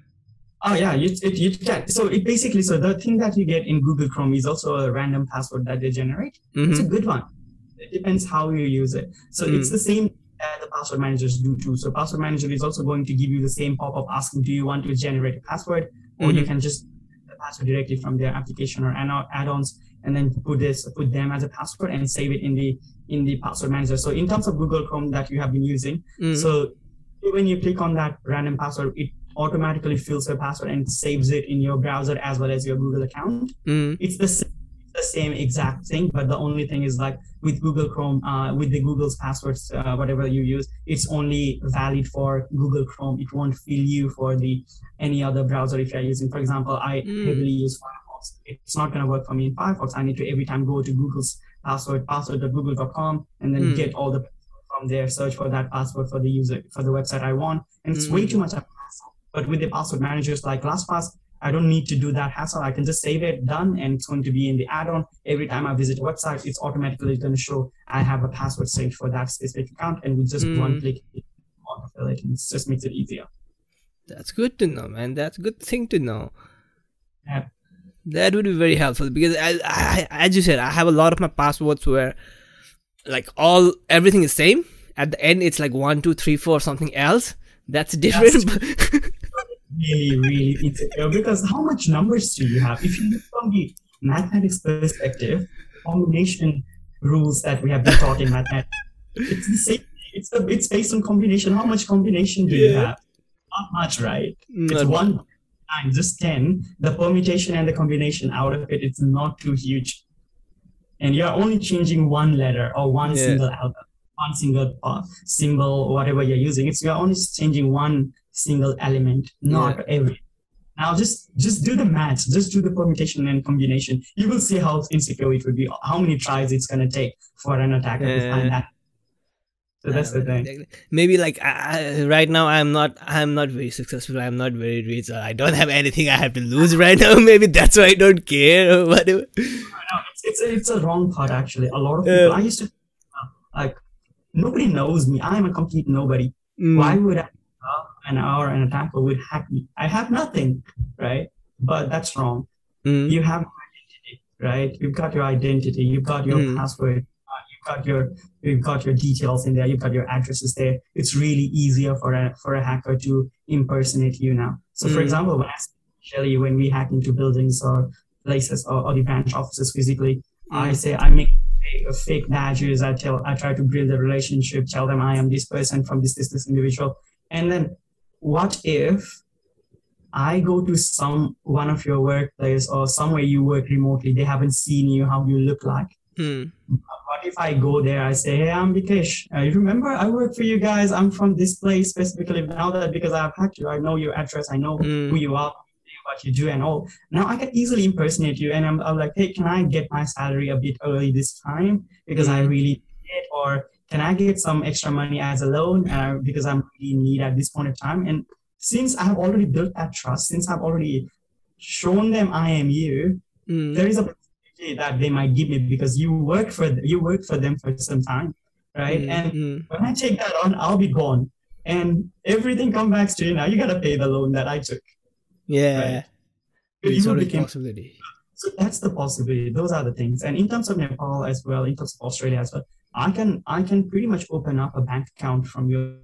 Speaker 2: Oh yeah, you, it, you can. So it basically, so the thing that you get in Google Chrome is also a random password that they generate.
Speaker 1: Mm-hmm.
Speaker 2: It's a good one. It depends how you use it. So
Speaker 1: Mm.
Speaker 2: it's the same as the password managers do too. So password manager is also going to give you the same pop-up asking, do you want to generate a password? Or
Speaker 1: Mm-hmm.
Speaker 2: you can just the password directly from their application or add-ons and then put this, put them as a password and save it in the in the password manager. So in terms of Google Chrome that you have been using,
Speaker 1: Mm.
Speaker 2: so when you click on that random password, it automatically fills your password and saves it in your browser as well as your Google account.
Speaker 1: Mm.
Speaker 2: It's the same, the same exact thing, but the only thing is like with Google Chrome, uh, with the Google's passwords, uh, whatever you use, it's only valid for Google Chrome. It won't fill you for the any other browser if you're using. For example, I
Speaker 1: Mm.
Speaker 2: heavily use Firefox. It's not going to work for me in Firefox. I need to every time go to Google's password, password dot google dot com, and then
Speaker 1: Mm.
Speaker 2: get all the from there, search for that password for the user for the website I want, and it's way
Speaker 1: Mm.
Speaker 2: too much of a hassle. But with the password managers like LastPass, I don't need to do that hassle. I can just save it, done, and it's going to be in the add-on. Every time I visit a website, it's automatically going to show I have a password saved for that specific account, and with just
Speaker 1: Mm.
Speaker 2: one click, it autofill it, and it just makes it easier.
Speaker 1: That's good to know, man. That's a good thing to know.
Speaker 2: Yeah.
Speaker 1: That would be very helpful because, I, I, as you said, I have a lot of my passwords where, like, all everything is same. At the end, it's like one, two, three, four, something else. That's different.
Speaker 2: Really, really insecure because how much numbers do you have? If you look from the mathematics perspective, combination rules that we have been taught in mathematics, it's the same. It's the it's based on combination. How much combination do you
Speaker 1: Yeah.
Speaker 2: have? Not much, right?
Speaker 1: Not
Speaker 2: It's
Speaker 1: much.
Speaker 2: one nine, just ten. The permutation and the combination out of it, it's not too huge. And you're only changing one letter or one
Speaker 1: Yeah.
Speaker 2: single alphabet, one single uh, symbol, whatever you're using. It's you're only changing one single element, not
Speaker 1: Yeah.
Speaker 2: every. Now just just do the math, just do the permutation and combination. You will see how insecure it would be, how many tries it's gonna take for an attacker to find
Speaker 1: Yeah.
Speaker 2: that. So that's the
Speaker 1: Uh,
Speaker 2: thing.
Speaker 1: exactly. Maybe like I, I, right now I'm not I'm not very successful. I'm not very rich. Or I don't have anything I have to lose right now. Maybe that's why I don't care or whatever.
Speaker 2: No, it's it's a, it's a wrong thought actually. A lot of people.
Speaker 1: Yeah.
Speaker 2: I used to uh, like nobody knows me. I am a complete nobody.
Speaker 1: Mm.
Speaker 2: Why would I uh, an hour an attacker would hack me? I have nothing, right? But that's wrong.
Speaker 1: Mm.
Speaker 2: You have identity, right? You've got your identity. You've got your
Speaker 1: Mm.
Speaker 2: password. Uh, you've got your you've got your details in there. You've got your addresses there. It's really easier for a for a hacker to impersonate you now. So, for
Speaker 1: Mm.
Speaker 2: example, when I Shelly, when we hack into buildings or places or, or the branch offices physically, I
Speaker 1: Mm.
Speaker 2: say I make fake, fake badges. I tell I try to build a relationship. Tell them I am this person from this this this individual. And then, what if I go to some one of your workplace or somewhere you work remotely? They haven't seen you, how you look like.
Speaker 1: Mm.
Speaker 2: What if I go there? I say, hey, I'm Vikesh. Uh, you remember I work for you guys. I'm from this place specifically. Now that because I have hacked you, I know your address. I know
Speaker 1: Mm.
Speaker 2: who you are, what you do, and all. Now I can easily impersonate you, and I'm, I'm like, hey, can I get my salary a bit early this time because I
Speaker 1: Mm.
Speaker 2: really need it, or can I get some extra money as a loan uh, because I'm really in need at this point of time? And since I have already built that trust, since I've already shown them I am you,
Speaker 1: Mm.
Speaker 2: there is a possibility that they might give me because you work for you work for them for some time, right?
Speaker 1: Mm.
Speaker 2: And
Speaker 1: Mm.
Speaker 2: when I take that on, I'll be gone, and everything comes back to you. Now you gotta pay the loan that I took.
Speaker 1: Yeah.
Speaker 2: Right.
Speaker 1: It's
Speaker 2: You
Speaker 1: always a
Speaker 2: became
Speaker 1: possibility.
Speaker 2: so that's the possibility. Those are the things. And in terms of Nepal as well, in terms of Australia as well, I can I can pretty much open up a bank account from your.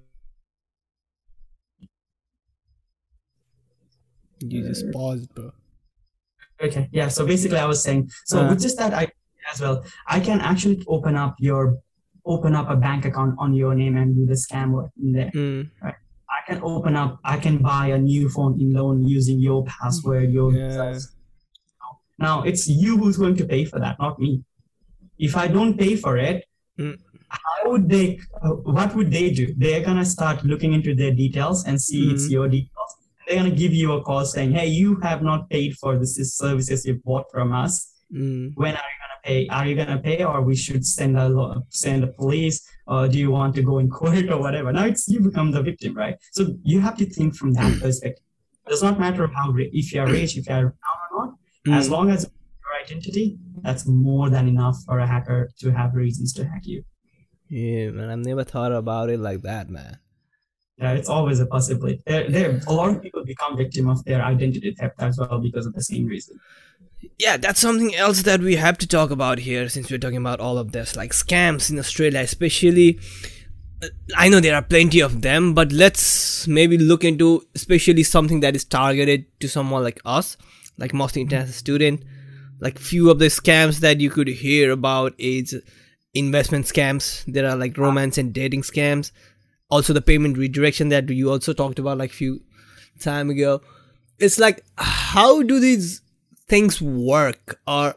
Speaker 1: You just paused, bro.
Speaker 2: Okay, yeah. So basically, I was saying, so
Speaker 1: Uh,
Speaker 2: with just that, I as well, I can actually open up your open up a bank account on your name and do the scam work in there.
Speaker 1: mm,
Speaker 2: Right? I can open up, I can buy a new phone in loan using your password, your
Speaker 1: yeah.
Speaker 2: now it's you who's going to pay for that, not me. If I don't pay for it,
Speaker 1: Mm,
Speaker 2: how would they? Uh, what would they do? They're gonna start looking into their details and see it's
Speaker 1: mm,
Speaker 2: your details. They're gonna give you a call saying, "Hey, you have not paid for this services you bought from us.
Speaker 1: mm.
Speaker 2: When are you gonna pay? Are you gonna pay, or we should send a lo- send a police, or do you want to go in court or whatever?" Now it's you become the victim, right? So you have to think from that perspective. It does not matter how ri- if you are rich, if you are down or not. As
Speaker 1: Mm.
Speaker 2: long as your identity, that's more than enough for a hacker to have reasons to hack you.
Speaker 1: Yeah, man. I've never thought about it like that, man.
Speaker 2: Yeah, it's always a possibility. There, there, a lot of people become victim of their identity theft as well because of the same reason.
Speaker 1: Yeah, that's something else that we have to talk about here since we're talking about all of this, like scams in Australia, especially. I know there are plenty of them, but let's maybe look into especially something that is targeted to someone like us, like mostly international student. Like few of the scams that you could hear about is investment scams. There are like romance and dating scams. Also the payment redirection that you also talked about like few time ago. It's like, how do these things work? Or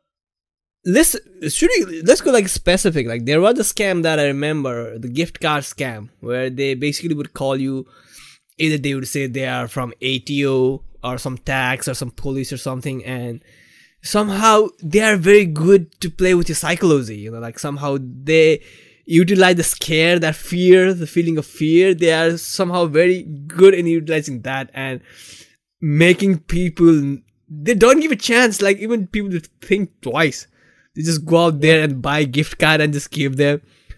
Speaker 1: let's should we let's go like specific. Like there was a scam that I remember, the gift card scam, where they basically would call you. Either they would say they are from A T O or some tax or some police or something, and somehow they are very good to play with your psychology. You know, like somehow they utilize the scare, that fear, the feeling of fear. They are somehow very good in utilizing that and making people. They don't give a chance. Like even people that think twice. They just go out there and buy a gift card and just give them.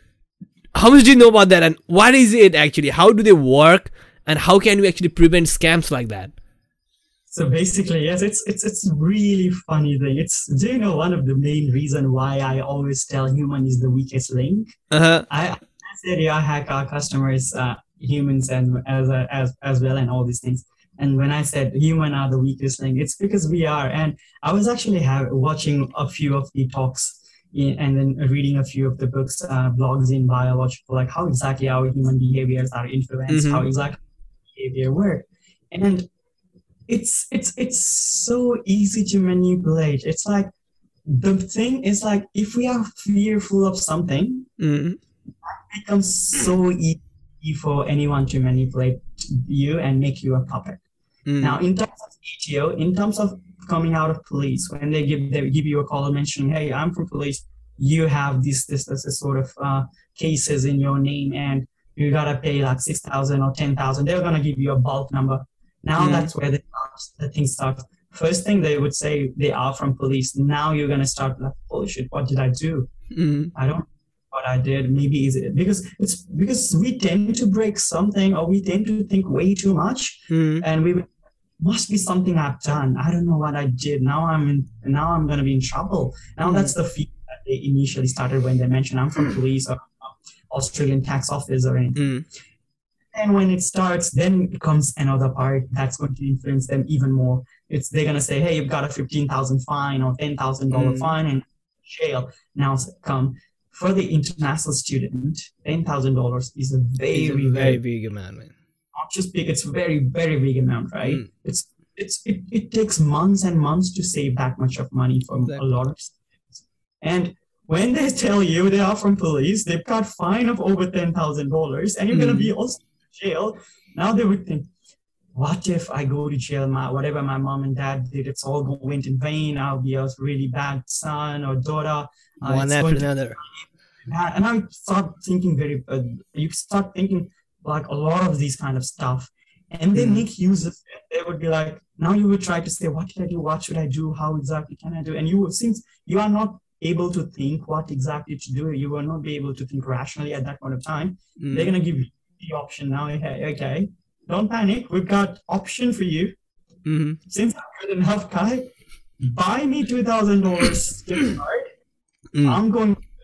Speaker 1: How much do you know about that? And what is it actually? How do they work? And how can we actually prevent scams like that?
Speaker 2: So basically, yes, it's it's it's really funny thing. It's do you know one of the main reason why I always tell human is the weakest link?
Speaker 1: Uh-huh.
Speaker 2: I, I said yeah, I hack our customers, uh, humans, and as a, as as well, and all these things. And when I said human are the weakest link, it's because we are. And I was actually have, watching a few of the talks in, and then reading a few of the books, uh, blogs in biological, like how exactly our human behaviors are influenced,
Speaker 1: Mm-hmm.
Speaker 2: how exactly behavior work, and it's it's it's so easy to manipulate. It's like the thing is like if we are fearful of something,
Speaker 1: Mm-hmm.
Speaker 2: it becomes so easy for anyone to manipulate you and make you a puppet.
Speaker 1: Mm-hmm.
Speaker 2: Now, in terms of A T O, in terms of coming out of police, when they give they give you a call mentioning, "Hey, I'm from police. You have this this this, this sort of uh, cases in your name, and you gotta pay like six thousand or ten thousand." They're gonna give you a bulk number. Now
Speaker 1: Mm-hmm.
Speaker 2: that's where the, the thing starts. First thing they would say they are from police. Now you're gonna start like, "Holy shit, what did I do?
Speaker 1: Mm-hmm.
Speaker 2: I don't." What I did, maybe is it because it's because we tend to break something or we tend to think way too much,
Speaker 1: Mm-hmm.
Speaker 2: and we must be something I've done. I don't know what I did. Now I'm in. Now I'm gonna be in trouble. Now that's the fear that they initially started when they mentioned I'm from police or Australian tax office or anything.
Speaker 1: Mm-hmm.
Speaker 2: And when it starts, then it comes another part that's going to influence them even more. It's they're gonna say, "Hey, you've got a fifteen thousand fine or ten thousand dollar
Speaker 1: Mm.
Speaker 2: fine and jail." Now come. For the international student, ten thousand dollars is a very,
Speaker 1: It's a
Speaker 2: very,
Speaker 1: very big amount, man.
Speaker 2: not just big, it's a very, very big amount, right?
Speaker 1: Mm.
Speaker 2: It's it's it, it takes months and months to save that much of money from
Speaker 1: Exactly.
Speaker 2: a lot of students. And when they tell you they are from police, they've got fine of over ten thousand dollars and you're gonna
Speaker 1: Mm.
Speaker 2: be also in jail. Now they would think, what if I go to jail? My whatever my mom and dad did, it's all went in vain. I'll be a really bad son or daughter. Uh,
Speaker 1: One
Speaker 2: it's
Speaker 1: after
Speaker 2: going to
Speaker 1: another.
Speaker 2: that. And I start thinking very, uh, you start thinking like a lot of these kind of stuff, and they
Speaker 1: Mm.
Speaker 2: make use of it. They would be like, now you would try to say, what did I do? What should I do? How exactly can I do? And you would, since you are not able to think what exactly to do, you will not be able to think rationally at that point of time.
Speaker 1: Mm.
Speaker 2: They're going to give you the option now. Okay, okay, don't panic. We've got option for you.
Speaker 1: Mm-hmm.
Speaker 2: Since I'm good enough guy, buy me two thousand dollars gift card.
Speaker 1: Mm.
Speaker 2: I'm going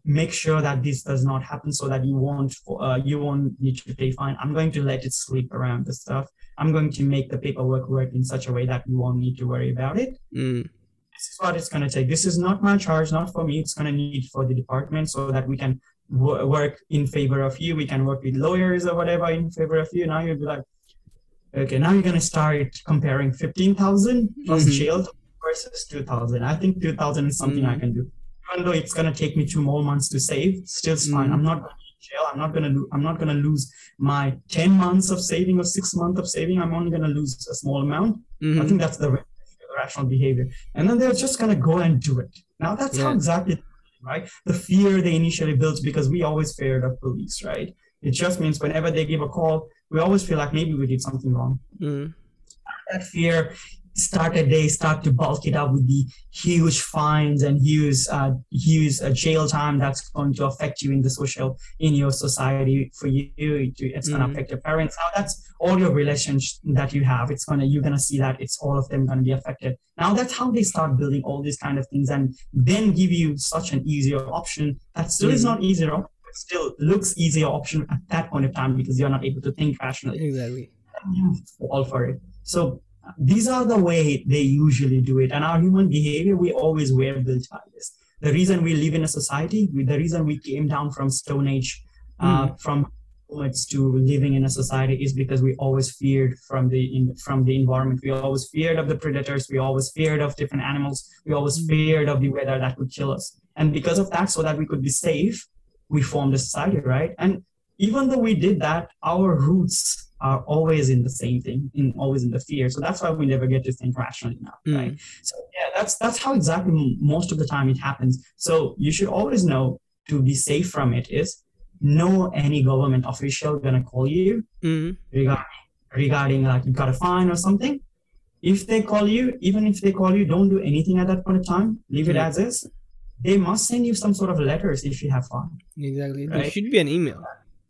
Speaker 2: make sure that this does not happen so that you won't uh, you won't need to pay fine. I'm going to let it sleep around the stuff. I'm going to make the paperwork work in such a way that you won't need to worry about it.
Speaker 1: Mm.
Speaker 2: This is what it's going to take. This is not my charge, not for me. It's going to need for the department so that we can w- work in favor of you. We can work with lawyers or whatever in favor of you. Now you'll be like, okay, now you're going to start comparing fifteen thousand plus
Speaker 1: Mhm.
Speaker 2: jail versus two thousand. I think two thousand is something I
Speaker 1: Mhm.
Speaker 2: can do. Even though it's going to take me two more months to save, still it's fine.
Speaker 1: Mhm.
Speaker 2: I'm not going to be in jail. I'm not going to lo- I'm not going to lose my ten months of saving or six months of saving. I'm only going to lose a small amount. I
Speaker 1: Mhm.
Speaker 2: think that's the ra- rational behavior. And then they're just going to go and do it. Now that's how
Speaker 1: Yeah.
Speaker 2: exactly, right? The fear they initially built, because we always feared of police, right? It just means whenever they give a call, we always feel like maybe we did something wrong.
Speaker 1: Mm.
Speaker 2: That fear started, they start to bulk it up with the huge fines and huge uh, huge uh, jail time that's going to affect you in the social, in your society. For you, it's going to
Speaker 1: Mhm.
Speaker 2: affect your parents. Now that's all your relations that you have. It's gonna, you're gonna see that it's all of them going to be affected. Now that's how they start building all these kind of things, and then give you such an easier option that still is
Speaker 1: Mhm.
Speaker 2: not easier, but still looks easier option at that point of time, because you're not able to think rationally.
Speaker 1: Exactly.
Speaker 2: You fall for it. So these are the way they usually do it. And our human behavior, we always were built by this. The reason we live in a society, we, the reason we came down from Stone Age, uh,
Speaker 1: Mm.
Speaker 2: from moments to living in a society, is because we always feared from the in, from the environment. We always feared of the predators. We always feared of different animals. We always feared of the weather that could kill us. And because of that, so that we could be safe, we formed a society, right? And even though we did that, our roots are always in the same thing, in always in the fear. So that's why we never get to think rationally now,
Speaker 1: Mm.
Speaker 2: right? So yeah, that's that's how exactly m- most of the time it happens. So you should always know, to be safe from it, is know any government official gonna call you
Speaker 1: Mm.
Speaker 2: regarding regarding like you got a fine or something. If they call you, even if they call you, don't do anything at that point of time. Leave it
Speaker 1: Yeah.
Speaker 2: as is. They must send you some sort of letters if you have fine.
Speaker 1: Exactly. There
Speaker 2: Right.
Speaker 1: should be an email.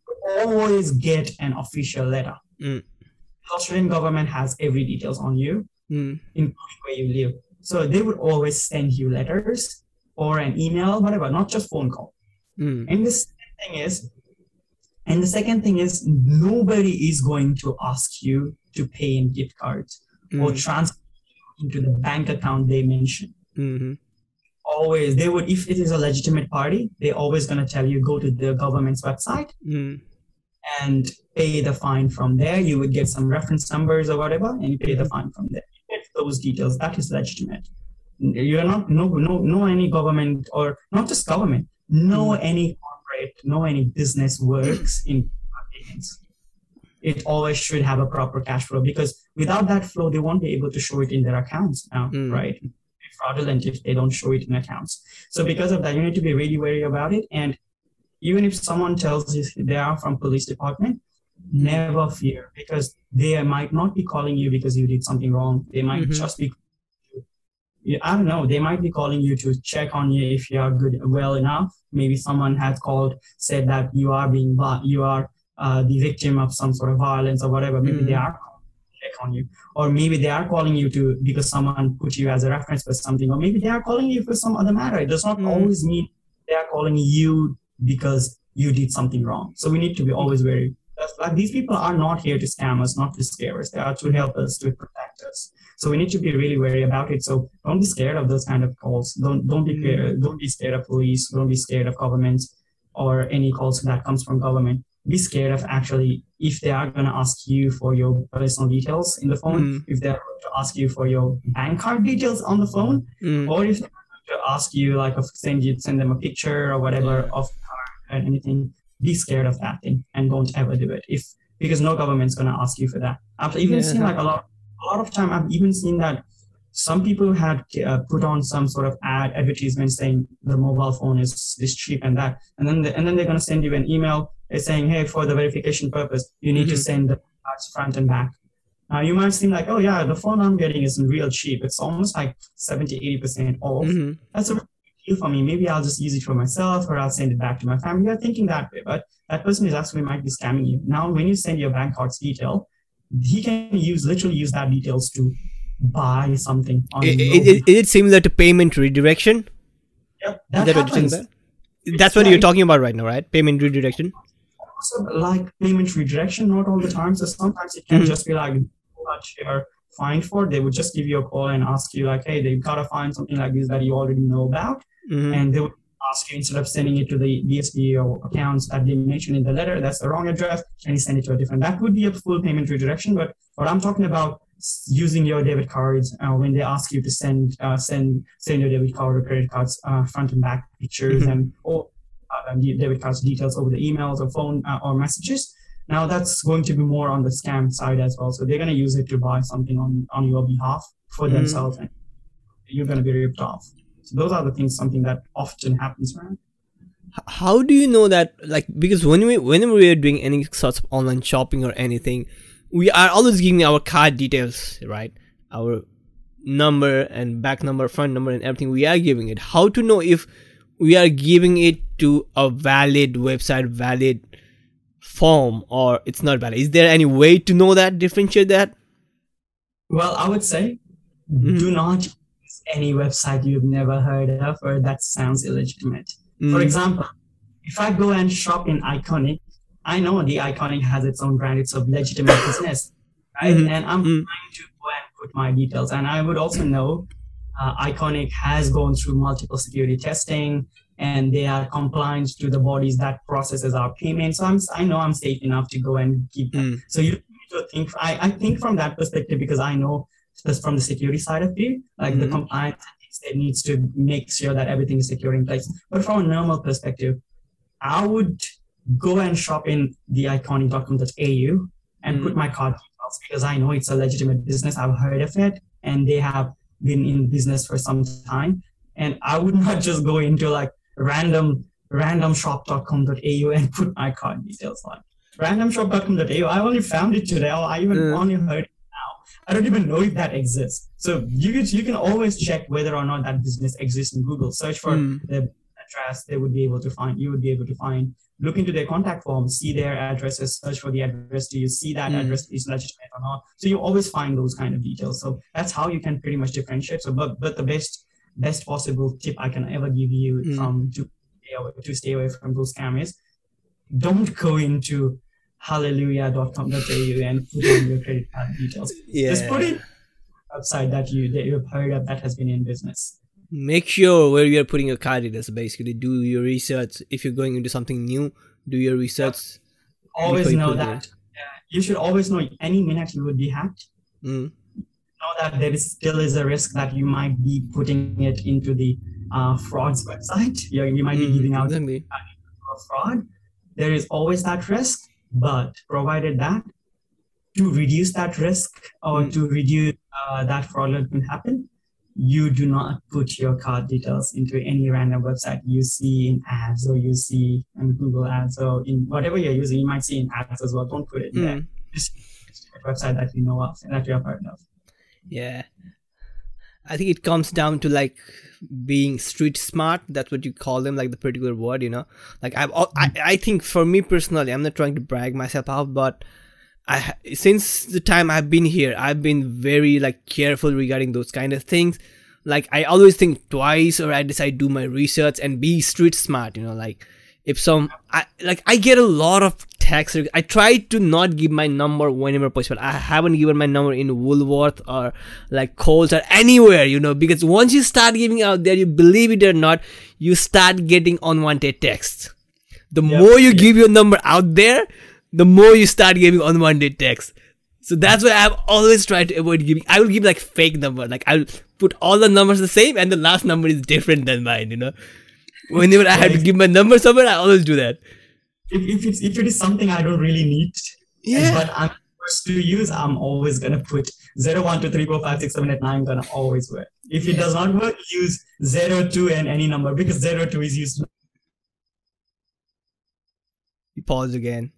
Speaker 2: Always get an official letter.
Speaker 1: Mm.
Speaker 2: The Australian government has every details on you,
Speaker 1: Mm.
Speaker 2: including where you live. So they would always send you letters or an email, whatever, not just phone call.
Speaker 1: Mm.
Speaker 2: And the second thing is, and the second thing is, nobody is going to ask you to pay in gift cards or
Speaker 1: Mm.
Speaker 2: transfer into the bank account they mention.
Speaker 1: Mhm.
Speaker 2: Always, they would, if it is a legitimate party, they're always going to tell you, go to the government's website
Speaker 1: Mm.
Speaker 2: and pay the fine from there. You would get some reference numbers or whatever, and you pay the fine from there. You get those details. That is legitimate. You're not no no no any government, or not just government, no
Speaker 1: Mm.
Speaker 2: any corporate, no any business works in payments. It always should have a proper cash flow, because without that flow, they won't be able to show it in their accounts now,
Speaker 1: Mm.
Speaker 2: right? It's fraudulent if they don't show it in accounts. So because of that, you need to be really wary about it. And even if someone tells you they are from police department, never fear, because they might not be calling you because you did something wrong. They might
Speaker 1: Mhm.
Speaker 2: just be, I don't know, they might be calling you to check on you if you are good, well enough. Maybe someone has called, said that you are being, you are uh, the victim of some sort of violence or whatever. Maybe
Speaker 1: Mhm.
Speaker 2: they are calling to check on you, or maybe they are calling you to, because someone put you as a reference for something, or maybe they are calling you for some other matter. It does not
Speaker 1: Mm.
Speaker 2: always mean they are calling you because you did something wrong. So we need to be always very, like, these people are not here to scam us, not to scare us. They are to help us, to protect us. So we need to be really wary about it. So don't be scared of those kind of calls. Don't don't be
Speaker 1: Mm.
Speaker 2: don't be scared of police. Don't be scared of governments or any calls that comes from government. Be scared of, actually, if they are going to ask you for your personal details in the phone,
Speaker 1: Mm.
Speaker 2: if they're going to ask you for your bank card details on the phone,
Speaker 1: Mm.
Speaker 2: or if they're going to ask you, like, of send you send them a picture or whatever
Speaker 1: Yeah.
Speaker 2: of the card and anything. Be scared of that thing and don't ever do it. If because no government's going to ask you for that. I've even
Speaker 1: Yeah.
Speaker 2: seen like a lot, a lot of time. I've even seen that some people had uh, put on some sort of ad advertisement saying the mobile phone is this cheap and that, and then the, and then they're going to send you an email saying, hey, for the verification purpose, you need
Speaker 1: Mhm.
Speaker 2: to send the cards front and back. Now you might seem like, oh yeah, the phone I'm getting is real cheap. It's almost like seventy, eighty percent off.
Speaker 1: Mhm.
Speaker 2: That's a deal for me. Maybe I'll just use it for myself, or I'll send it back to my family. You're thinking that way, but that person is actually might be scamming you. Now, when you send your bank card's detail, he can use literally use that details to buy something. On
Speaker 1: I-
Speaker 2: no-
Speaker 1: i- i- Is it similar to payment redirection?
Speaker 2: Yep,
Speaker 1: Is
Speaker 2: that
Speaker 1: that what you're saying
Speaker 2: happens.
Speaker 1: there? That's what
Speaker 2: yeah,
Speaker 1: you're talking about right now, right? Payment redirection.
Speaker 2: also like payment redirection, not all the time. So sometimes it can
Speaker 1: Mm-hmm.
Speaker 2: just be like what you're fined for. They would just give you a call and ask you like, hey, they've got to find something like this that you already know about.
Speaker 1: Mm-hmm.
Speaker 2: And they would ask you, instead of sending it to the B S D O accounts that they mentioned in the letter, that's the wrong address, can you send it to a different? That would be a full payment redirection. But what I'm talking about, using your debit cards uh, when they ask you to send uh, send send your debit card or credit cards uh, front and back pictures
Speaker 1: Mm-hmm.
Speaker 2: and or uh, the debit cards details over the emails or phone uh, or messages. Now that's going to be more on the scam side as well. So they're going to use it to buy something on on your behalf for
Speaker 1: Mm-hmm.
Speaker 2: themselves, and you're going to be ripped off. So those are the things, something that often happens, man.
Speaker 1: How do you know that? Like, because when we whenever we are doing any sorts of online shopping or anything, we are always giving our card details, right? Our number and back number, front number, and everything. We are giving it. How to know if we are giving it to a valid website, valid form, or it's not valid? Is there any way to know that, differentiate that?
Speaker 2: Well, I would say
Speaker 1: Mm-hmm.
Speaker 2: do not use any website you've never heard of or that sounds illegitimate.
Speaker 1: Mm-hmm.
Speaker 2: For example, if I go and shop in Iconic, I know the Iconic has its own brand. It's a legitimate business, right?
Speaker 1: Mm-hmm.
Speaker 2: And I'm
Speaker 1: Mm-hmm.
Speaker 2: trying to go and put my details. And I would also know uh, Iconic has gone through multiple security testing, and they are compliant to the bodies that processes our payment. So I'm, I know I'm safe enough to go and keep them.
Speaker 1: Mm-hmm.
Speaker 2: So you need to think. I, I think from that perspective, because I know this from the security side of it, like
Speaker 1: Mm-hmm.
Speaker 2: the compliance, it needs to make sure that everything is secure in place. But from a normal perspective, I would go and shop in the iconic dot com dot a u and
Speaker 1: Mm-hmm.
Speaker 2: put my card details, because I know it's a legitimate business. I've heard of it, and they have been in business for some time. And I would not just go into like random random shop dot com dot a u and put my card details on. random shop dot com dot a u, I only found it today, or I even
Speaker 1: Mm.
Speaker 2: only heard it now. I don't even know if that exists. So you can, you can always check whether or not that business exists in Google. Search for
Speaker 1: Mm.
Speaker 2: the address. They would be able to find, you would be able to find, look into their contact form, see their addresses, search for the address. Do you see that
Speaker 1: Mm.
Speaker 2: address is legitimate or not? So you always find those kind of details. So that's how you can pretty much differentiate. So, but, but the best, best possible tip I can ever give you
Speaker 1: Mm.
Speaker 2: from to, to stay away from those scams is don't go into hallelujah dot com dot a u and put on your credit card details.
Speaker 1: Yeah.
Speaker 2: Just put in website that you that you've heard of that has been in business.
Speaker 1: Make sure where you're putting your card details. Basically, do your research. If you're going into something new, do your research.
Speaker 2: Always
Speaker 1: before you
Speaker 2: know
Speaker 1: put it
Speaker 2: that uh, you should always know any minute you would be hacked.
Speaker 1: Mm.
Speaker 2: Know that there is still is a risk that you might be putting it into the uh, fraud's website. You, you might be
Speaker 1: Mm,
Speaker 2: giving out
Speaker 1: exactly.
Speaker 2: a fraud. There is always that risk, but provided that to reduce that risk or
Speaker 1: Mm.
Speaker 2: to reduce uh, that fraud that can happen, you do not put your card details into any random website you see in ads or you see in Google ads or in whatever you're using. You might see in ads as well. Don't put it in there.
Speaker 1: Mm.
Speaker 2: Just a website that you know of and that you have heard of.
Speaker 1: Yeah. I think it comes down to like being street smart. That's what you call them, like the particular word, you know. Like I've, I, I think for me personally, I'm not trying to brag myself out, but I, since the time I've been here, I've been very like careful regarding those kind of things. Like I always think twice, or I decide do my research and be street smart, you know. Like if some, I like I get a lot of text. I try to not give my number whenever possible. I haven't given my number in Woolworth or like Coles or anywhere, you know, because once you start giving out there, you believe it or not, you start getting unwanted texts. The
Speaker 2: Yep.
Speaker 1: more you give your number out there, the more you start giving unwanted texts. So that's why I've always tried to avoid giving. I will give like fake number. Like I'll put all the numbers the same and the last number is different than mine, you know. Whenever I have to give my number somewhere, I always do that.
Speaker 2: If, if, it's, if it is something I don't really need,
Speaker 1: Yeah.
Speaker 2: but I'm forced to use, I'm always going to put zero one two three four five six seven eight nine, going to always work. If it does not work, use zero two and any number, because zero two is used.
Speaker 1: You pause again.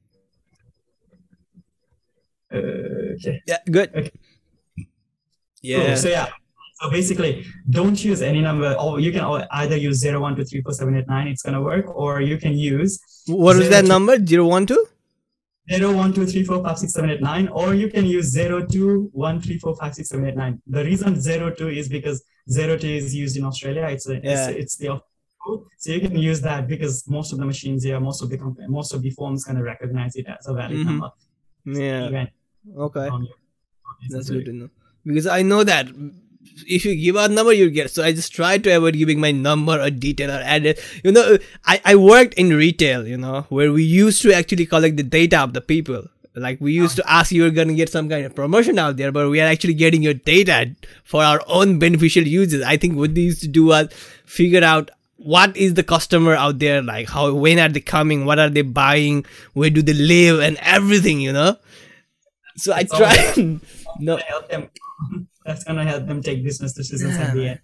Speaker 2: Uh, okay.
Speaker 1: Yeah, good.
Speaker 2: Okay.
Speaker 1: Yeah.
Speaker 2: Cool. So yeah. So basically, don't use any number. Or you can either use zero one two three four seven eight nine. It's gonna work, or you can use
Speaker 1: What is that number? Zero one two.
Speaker 2: zero one two three four five six seven eight nine, or you can use zero two one three four five six seven eight nine. The reason zero two is because zero two is used in Australia. It's a,
Speaker 1: Yeah.
Speaker 2: it's, it's the So you can use that because most of the machines here, most of the company, most of the phones going to recognize it as a valid
Speaker 1: Mm-hmm.
Speaker 2: number.
Speaker 1: Yeah.
Speaker 2: Even
Speaker 1: Okay.
Speaker 2: on your-
Speaker 1: That's good to know. Because I know that if you give out number, you get. So I just try to avoid giving my number or detail or address. You know, I, I worked in retail, you know, where we used to actually collect the data of the people. Like we used to ask you were going to get some kind of promotion out there, but we are actually getting your data for our own beneficial uses. I think what they used to do was figure out what is the customer out there like, how, when are they coming, what are they buying, where do they live, and everything, you know. So I
Speaker 2: It's all
Speaker 1: try.
Speaker 2: that.
Speaker 1: No,
Speaker 2: help them. That's gonna help them take business decisions at the end.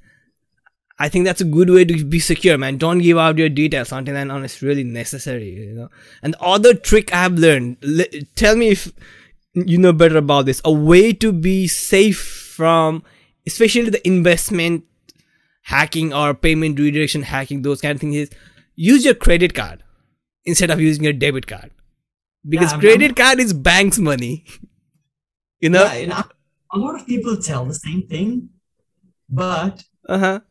Speaker 1: I think that's a good way to be secure, man. Don't give out your details until and unless it's really necessary, you know. And the other trick I have learned, le- tell me if you know better about this, a way to be safe from, especially the investment hacking or payment redirection hacking, those kind of things, is use your credit card instead of using your debit card. Because
Speaker 2: Yeah,
Speaker 1: credit card is bank's money, you know.
Speaker 2: Yeah, and I- a lot of people tell the same thing, but
Speaker 1: Uh-huh.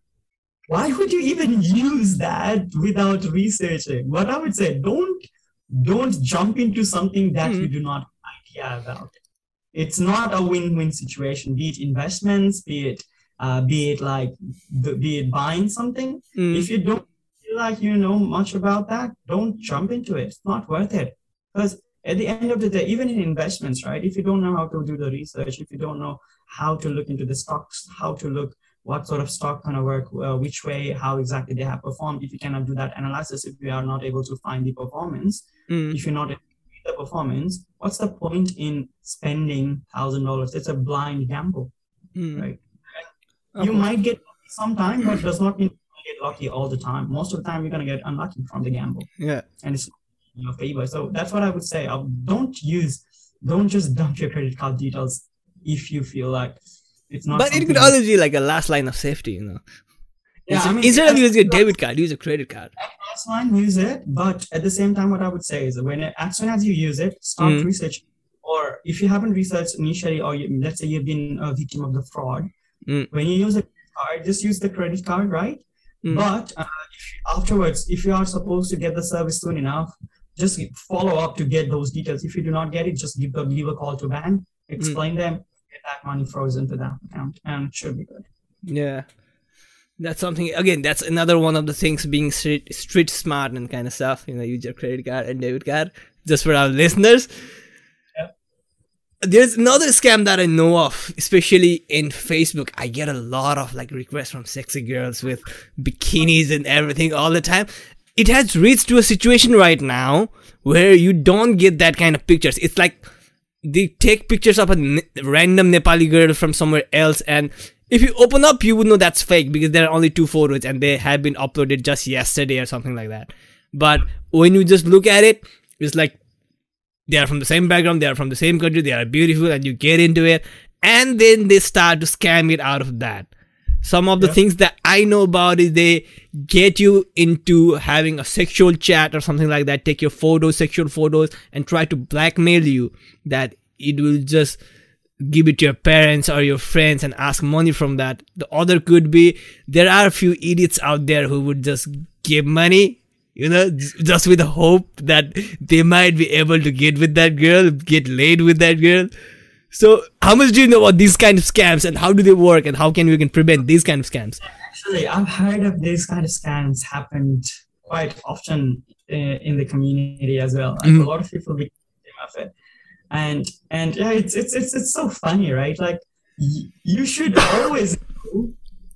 Speaker 2: why would you even use that without researching? What I would say, don't don't jump into something that
Speaker 1: Mm.
Speaker 2: you do not have idea about. It's not a win-win situation. Be it investments, be it uh, be it like the, be it buying something.
Speaker 1: Mm.
Speaker 2: If you don't feel like you know much about that, don't jump into it. It's not worth it. Because at the end of the day, even in investments, right? If you don't know how to do the research, if you don't know how to look into the stocks, how to look what sort of stock kind of work, uh, which way, how exactly they have performed. If you cannot do that analysis, if you are not able to find the performance,
Speaker 1: Mm.
Speaker 2: if you're not able to read the performance, what's the point in spending thousand dollars? It's a blind gamble,
Speaker 1: Mm.
Speaker 2: right?
Speaker 1: Okay.
Speaker 2: You might get lucky sometime, but does not mean you get lucky all the time. Most of the time, you're gonna get unlucky from the gamble,
Speaker 1: Yeah.
Speaker 2: and it's not in your favor. So that's what I would say. Uh, don't use, don't just dump your credit card details if you feel like it's not.
Speaker 1: But it
Speaker 2: something
Speaker 1: could
Speaker 2: you-
Speaker 1: always be like a last line of safety, you know.
Speaker 2: Yeah, I mean,
Speaker 1: Instead of
Speaker 2: as-
Speaker 1: using a debit card, use a credit card.
Speaker 2: That's fine, use it. But at the same time, what I would say is that when it, as soon as you use it, start
Speaker 1: Mm.
Speaker 2: researching. Or if you haven't researched initially, or you, let's say you've been a victim of the fraud,
Speaker 1: Mm.
Speaker 2: when you use a card, just use the credit card, right?
Speaker 1: Mm.
Speaker 2: But uh, if you, afterwards, if you are supposed to get the service soon enough, just follow up to get those details. If you do not get it, just give, the, give a call to bank, explain them, get that money frozen to that account, and it should be good.
Speaker 1: Yeah. That's something, again, that's another one of the things, being street, street smart and kind of stuff. You know, use your credit card and debit card. Just for our listeners.
Speaker 2: Yep.
Speaker 1: There's another scam that I know of, especially in Facebook. I get a lot of like requests from sexy girls with bikinis and everything all the time. It has reached to a situation right now where you don't get that kind of pictures. It's like they take pictures of a n- random Nepali girl from somewhere else, and if you open up, you would know that's fake because there are only two photos and they have been uploaded just yesterday or something like that. But when you just look at it, it's like they are from the same background, they are from the same country, they are beautiful, and you get into it, and then they start to scam it out of that. Some of the
Speaker 2: Yeah.
Speaker 1: things that I know about is they get you into having a sexual chat or something like that, take your photos, sexual photos, and try to blackmail you that it will just give it to your parents or your friends and ask money from that. The other could be, there are a few idiots out there who would just give money, you know, j- just with the hope that they might be able to get with that girl, get laid with that girl. So how much do you know about these kind of scams, and how do they work, and how can we can prevent these kind of scams?
Speaker 2: Actually, I've heard of these kind of scams happened quite often uh, in the community as well. Like
Speaker 1: Mhm.
Speaker 2: a lot of people become victim of it, and and yeah, it's it's it's it's so funny, right? Like y- you should always know,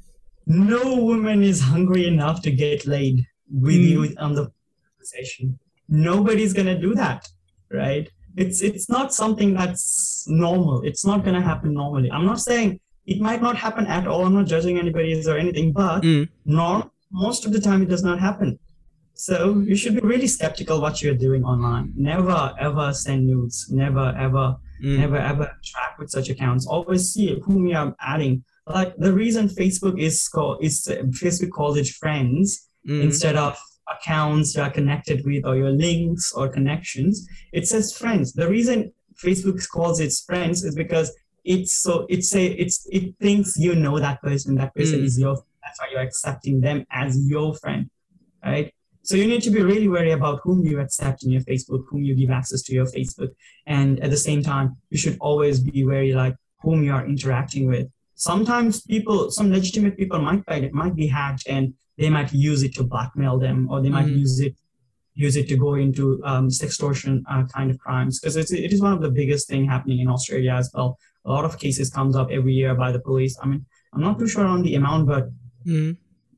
Speaker 2: no woman is hungry enough to get laid with
Speaker 1: Mm.
Speaker 2: you on the conversation. Nobody's gonna do that, right? It's it's not something that's normal. It's not gonna happen normally. I'm not saying it might not happen at all. I'm not judging anybody or anything, but
Speaker 1: Mm.
Speaker 2: norm most of the time it does not happen. So you should be really skeptical what you're doing online. Never ever send nudes. Never ever
Speaker 1: Mm.
Speaker 2: never ever interact with such accounts. Always see whom you are adding. Like the reason Facebook is called is uh, Facebook calls it friends
Speaker 1: Mm.
Speaker 2: instead of accounts you are connected with or your links or connections. It says friends. The reason Facebook calls it friends is because it's so it's a it's it thinks you know that person. That person
Speaker 1: Mm.
Speaker 2: is your That's why you're accepting them as your friend, right? So you need to be really wary about whom you accept in your Facebook, whom you give access to your Facebook. And at the same time, you should always be wary like whom you are interacting with. Sometimes people, some legitimate people might be, might be hacked and they might use it to blackmail them, or they might mm-hmm. use it use it to go into um, sextortion uh, kind of crimes, because it's, it is one of the biggest thing happening in Australia as well. A lot of cases comes up every year by the police. I mean, I'm not too sure on the amount, but mm-hmm.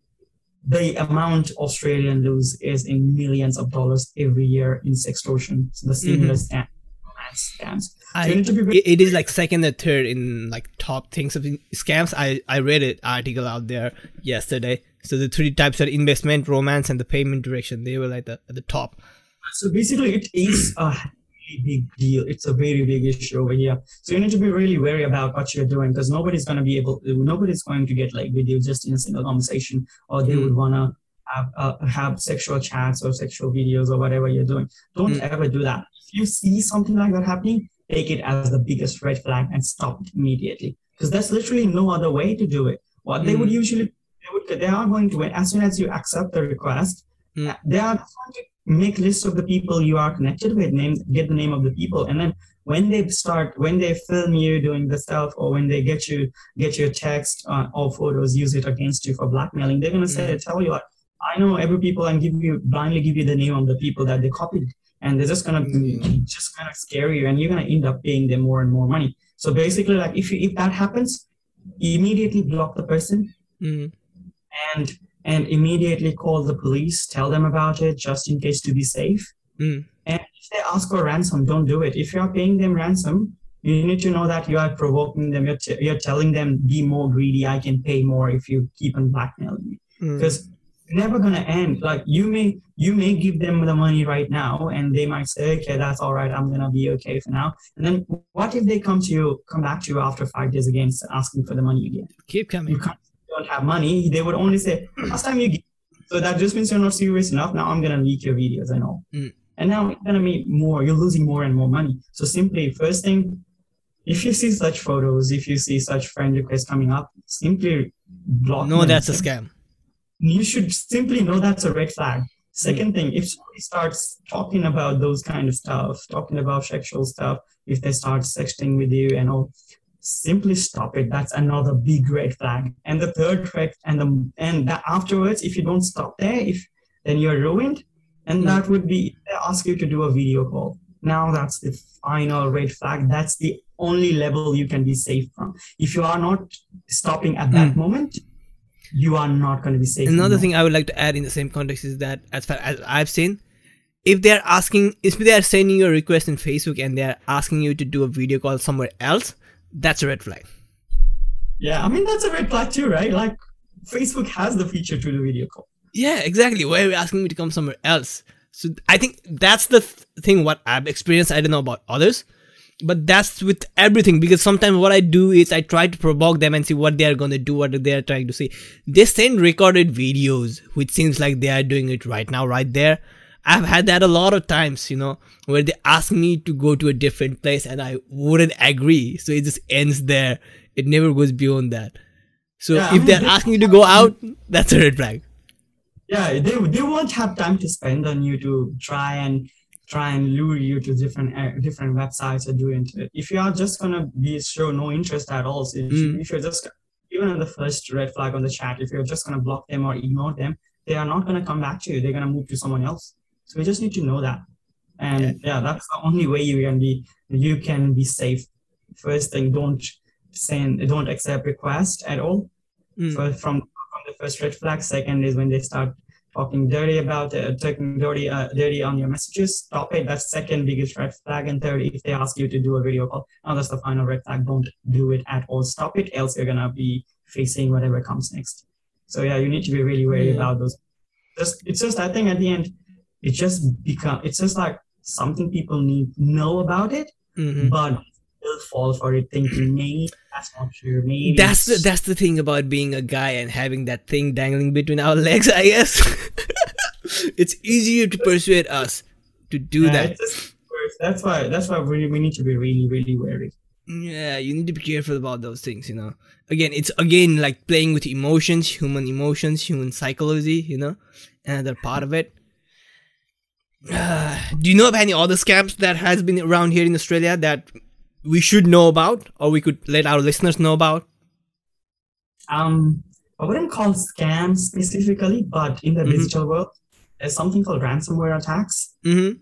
Speaker 2: the amount Australians lose is in millions of dollars every year in sextortion. So the stimulus mm-hmm. scams. So
Speaker 1: I, it, it is like second or third in like top things of scams. I, I read an article out there yesterday. So the three types are investment, romance, and the payment direction. They were like the, at the top.
Speaker 2: So basically it is a really big deal. It's a very big issue over here. So you need to be really wary about what you're doing, because nobody's going to be able to, nobody's going to get like with you just in a single conversation, or they mm. would want to have, uh, have sexual chats or sexual videos or whatever you're doing. Don't mm. ever do that. If you see something like that happening, take it as the biggest red flag and stop it immediately, because there's literally no other way to do it. What mm. they would usually, they, would, they are going to, as soon as you accept the request, mm. they are going to make lists of the people you are connected with, name, get the name of the people, and then when they start, when they film you doing the stuff, or when they get you, get your text uh, or photos, use it against you for blackmailing, they're going to say, tell you, like, I know every people, and give you, blindly give you the name of the people that they copied. And they're just gonna mm. just kind of scare you, and you're gonna end up paying them more and more money. So basically, like if you, if that happens, immediately block the person, mm. and and immediately call the police, tell them about it, just in case to be safe. Mm. And if they ask for ransom, don't do it. If you are paying them ransom, you need to know that you are provoking them. You're, t- you're telling them, be more greedy. I can pay more if you keep on blackmailing me, because. Mm. Never gonna end. Like you may you may give them the money right now, and they might say, okay, that's all right, I'm gonna be okay for now. And then what if they come to you come back to you after five days again asking for the money again?
Speaker 1: Keep coming.
Speaker 2: You can't, you don't have money. They would only say, last time you give. So that just means you're not serious enough. Now I'm gonna leak your videos and all. Mm. And now you're gonna make more, you're losing more and more money. So simply, first thing, if you see such photos, if you see such friend requests coming up, simply block
Speaker 1: no
Speaker 2: them.
Speaker 1: That's a scam.
Speaker 2: You should simply know that's a red flag. Second thing, if somebody starts talking about those kind of stuff, talking about sexual stuff, if they start sexting with you and all, simply stop it. That's another big red flag. And the third red, and the and that afterwards, if you don't stop there, if then you're ruined. And that would be, they ask you to do a video call. Now that's the final red flag. That's the only level you can be safe from. If you are not stopping at that mm. moment, you are not going to be safe.
Speaker 1: Another anymore. thing I would like to add in the same context is that, as far as I've seen, if they're asking, if they are sending you a request in Facebook and they're asking you to do a video call somewhere else, that's a red flag.
Speaker 2: Yeah, I mean, that's a red flag too, right? Like, Facebook has the feature to do video call.
Speaker 1: Yeah, exactly. Why are you asking me to come somewhere else? So I think that's the th- thing what I've experienced. I don't know about others. But that's with everything, because sometimes what I do is I try to provoke them and see what they are going to do, what they are trying to say. They send recorded videos, which seems like they are doing it right now, right there. I've had that a lot of times, you know, where they ask me to go to a different place and I wouldn't agree. So it just ends there. It never goes beyond that. So yeah, if they're asking you to go out, that's a red flag.
Speaker 2: Yeah, they, they won't have time to spend on you to try and try and lure you to different uh, different websites or do it. If you are just gonna be show no interest at all, so if, mm. you, if you're just even on the first red flag on the chat, if you're just gonna block them or ignore them, they are not gonna come back to you. They're gonna move to someone else. So we just need to know that, and yeah, yeah that's the only way you can be you can be safe. First thing, don't send, don't accept requests at all. Mm. So from from the first red flag. Second is when they start talking dirty about it, talking dirty, uh, dirty on your messages, stop it. That's second biggest red flag. And third, if they ask you to do a video call, now that's the final red flag. Don't do it at all. Stop it, else you're gonna be facing whatever comes next. So yeah, you need to be really wary yeah. about those. Just it's just I think at the end, it just become it's just like something people need know about it, mm-hmm. but still fall for it, thinking maybe that's not true. Maybe
Speaker 1: that's the, that's the thing about being a guy and having that thing dangling between our legs, I guess. It's easier to persuade us to do yeah, that.
Speaker 2: Just, that's why that's why we we need to be really really wary.
Speaker 1: Yeah, you need to be careful about those things, you know. Again, it's again like playing with emotions, human emotions, human psychology, you know, another part of it. Uh, do you know of any other scams that has been around here in Australia that we should know about, or we could let our listeners know about?
Speaker 2: Um, I wouldn't call scams specifically, but in the
Speaker 1: Mm-hmm.
Speaker 2: digital world, there's something called ransomware attacks.
Speaker 1: Mm-hmm.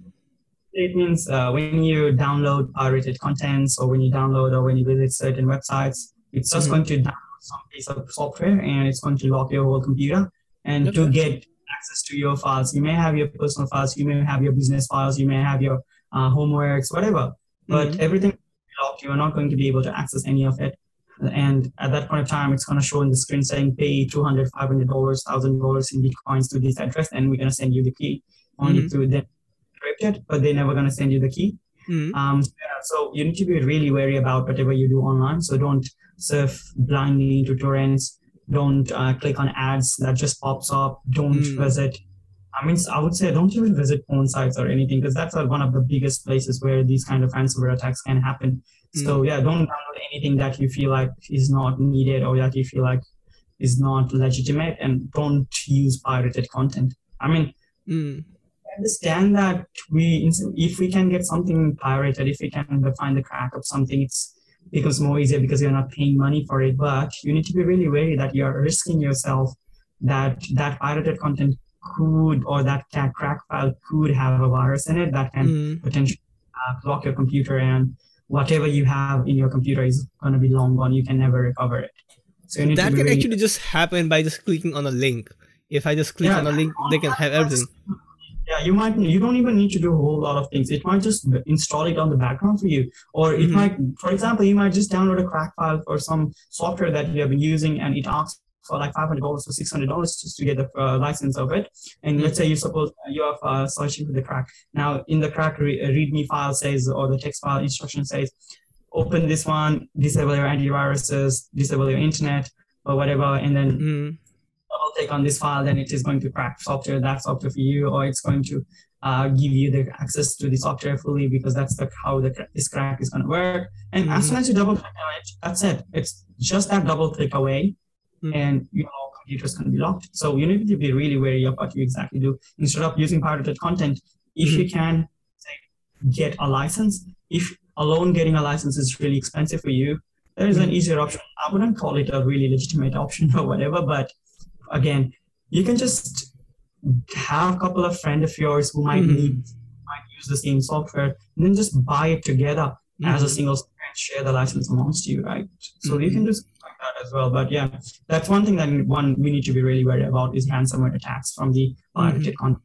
Speaker 2: It means uh, when you download pirated contents, or when you download or when you visit certain websites, it's just
Speaker 1: Mm-hmm.
Speaker 2: going to download some piece of software and it's going to lock your whole computer. And
Speaker 1: Okay.
Speaker 2: to get access to your files, you may have your personal files, you may have your business files, you may have your uh, homeworks, whatever. But
Speaker 1: Mm-hmm.
Speaker 2: everything will be locked. You are not going to be able to access any of it. And at that point of time, it's going to show in the screen saying pay two hundred dollars, five hundred dollars, one thousand dollars in Bitcoins to this address, and we're going to send you the key. Only
Speaker 1: Mm-hmm.
Speaker 2: to them encrypt it, but they're never going to send you the key.
Speaker 1: Mm-hmm.
Speaker 2: Um, yeah, so you need to be really wary about whatever you do online. So don't surf blindly into torrents. Don't uh, click on ads that just pops up. Don't
Speaker 1: Mm.
Speaker 2: visit. I mean, I would say don't even visit porn sites or anything, because that's uh, one of the biggest places where these kind of ransomware attacks can happen. So yeah, don't download anything that you feel like is not needed or that you feel like is not legitimate, and don't use pirated content. I mean,
Speaker 1: Mm.
Speaker 2: understand that we, if we can get something pirated, if we can find the crack of something, it's becomes more easier because you're not paying money for it. But you need to be really wary that you're risking yourself, that that pirated content could, or that crack file could have a virus in it that can
Speaker 1: Mm.
Speaker 2: potentially uh, block your computer, and whatever you have in your computer is going to be long gone. You can never recover it. So you need
Speaker 1: That
Speaker 2: to be
Speaker 1: can
Speaker 2: really,
Speaker 1: actually just happen by just clicking on a link. If I just click
Speaker 2: Yeah,
Speaker 1: on a link, they can have everything.
Speaker 2: yeah, you might, you don't even need to do a whole lot of things. It might just install it on the background for you, or it
Speaker 1: Mhm.
Speaker 2: might, for example, you might just download a crack file for some software that you have been using, and it asks for like five hundred dollars or six hundred dollars just to get the uh, license of it. And
Speaker 1: Mhm.
Speaker 2: let's say you suppose you are uh, searching for the crack. Now in the crack re- README file says, or the text file instruction says, open this one, disable your antiviruses, disable your internet, or whatever, and then
Speaker 1: Mm.
Speaker 2: double click on this file, then it is going to crack software, that software for you, or it's going to uh, give you the access to the software fully, because that's the, how the this crack is going to work. And
Speaker 1: Mhm.
Speaker 2: as soon as you double click on it, that's it. It's just that double click away,
Speaker 1: Mhm.
Speaker 2: and your computer's going to be locked. So you need to be really wary of what you exactly do. Instead of using pirated content, if
Speaker 1: Mhm.
Speaker 2: you can, say, get a license. If alone getting a license is really expensive for you, there is an
Speaker 1: Mhm.
Speaker 2: easier option. I wouldn't call it a really legitimate option or whatever, but again, you can just have a couple of friends of yours who might
Speaker 1: Mhm.
Speaker 2: need, might use the same software, and then just buy it together as a
Speaker 1: Mhm.
Speaker 2: single software and share the license amongst you, right? So you
Speaker 1: Mhm.
Speaker 2: can do something like that as well. But yeah, that's one thing that one we need to be really worried about is ransomware attacks from the pirated content.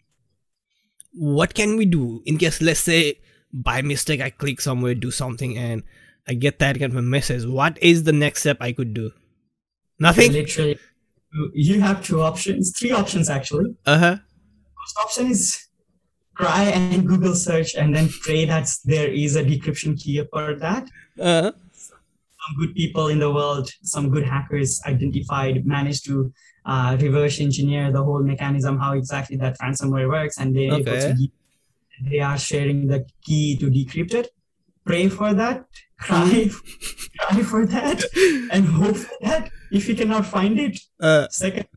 Speaker 1: What can we do in case, let's say, by mistake I click somewhere, do something, and I get that kind of a message? What is the next step I could do? Nothing.
Speaker 2: Literally, you have two options, three options actually.
Speaker 1: Uh huh.
Speaker 2: First option is try and Google search and then pray that there is a decryption key for that.
Speaker 1: Uh.
Speaker 2: Some good people in the world, some good hackers identified, managed to uh, reverse engineer the whole mechanism, how exactly that ransomware works, and they're able
Speaker 1: Okay.
Speaker 2: to de- they are sharing the key to decrypt it. Pray for that, cry, cry for that, and hope for that. If you cannot find it,
Speaker 1: Uh.
Speaker 2: second,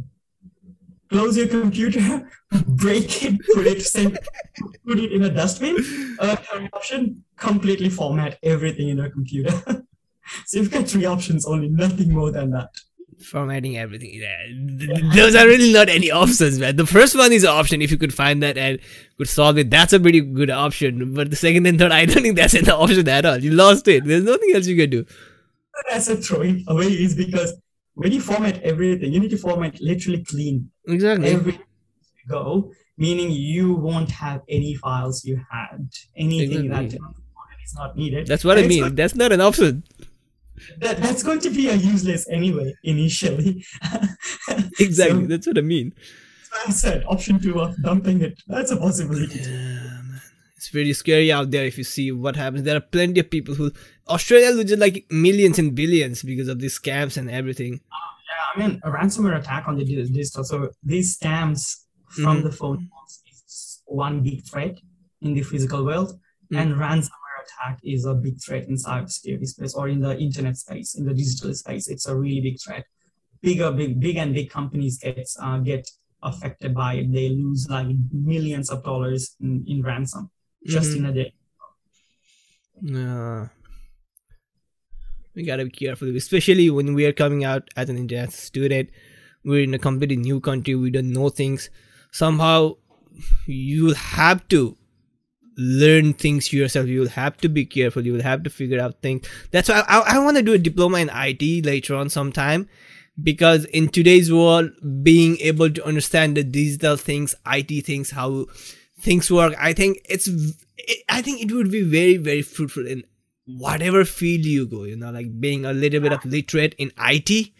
Speaker 2: close your computer, break it, put it, send, put it in a dustbin. Uh, third option, completely format everything in your computer. So you've got three options only, nothing more than that.
Speaker 1: Formatting everything. Yeah. Th- Those are really not any options, man. The first one is an option if you could find that and could solve it. That's a pretty good option. But the second and third, I don't think that's an option at all. You lost it. There's nothing else you can do.
Speaker 2: That's a throwing away is because when you format everything, you need to format literally clean
Speaker 1: Exactly.
Speaker 2: everything you go, meaning you won't have any files you had, anything
Speaker 1: Exactly.
Speaker 2: that is not needed.
Speaker 1: That's what
Speaker 2: And
Speaker 1: I
Speaker 2: it's
Speaker 1: mean.
Speaker 2: not-
Speaker 1: That's not an option.
Speaker 2: that, that's going to be a useless anyway, initially.
Speaker 1: Exactly.
Speaker 2: So,
Speaker 1: That's what I mean.
Speaker 2: I said option two of dumping it. That's a possibility.
Speaker 1: Yeah, man. It's very scary out there if you see what happens. There are plenty of people who Australia loses like millions and billions because of these scams and everything.
Speaker 2: Yeah, I mean, a ransomware attack on the di- digital. So these scams from
Speaker 1: Mhm.
Speaker 2: the phone is one big threat in the physical world,
Speaker 1: Mm.
Speaker 2: and ransomware attack is a big threat in cybersecurity space or in the internet space, in the digital space. It's a really big threat. Bigger, big, big and big companies get uh, get affected by it. They lose like millions of dollars in, in ransom just mm-hmm. in a day.
Speaker 1: Yeah. We gotta be careful, especially when we are coming out as an international student. We're in a completely new country. We don't know things. Somehow, you'll have to learn things yourself. You'll have to be careful. You will have to figure out things. That's why I, I want to do a diploma in I T later on sometime. Because in today's world, being able to understand the digital things, I T things, how things work, I think it's, it, I think it would be very, very fruitful in whatever field you go. You know, like being a little bit of literate in I T,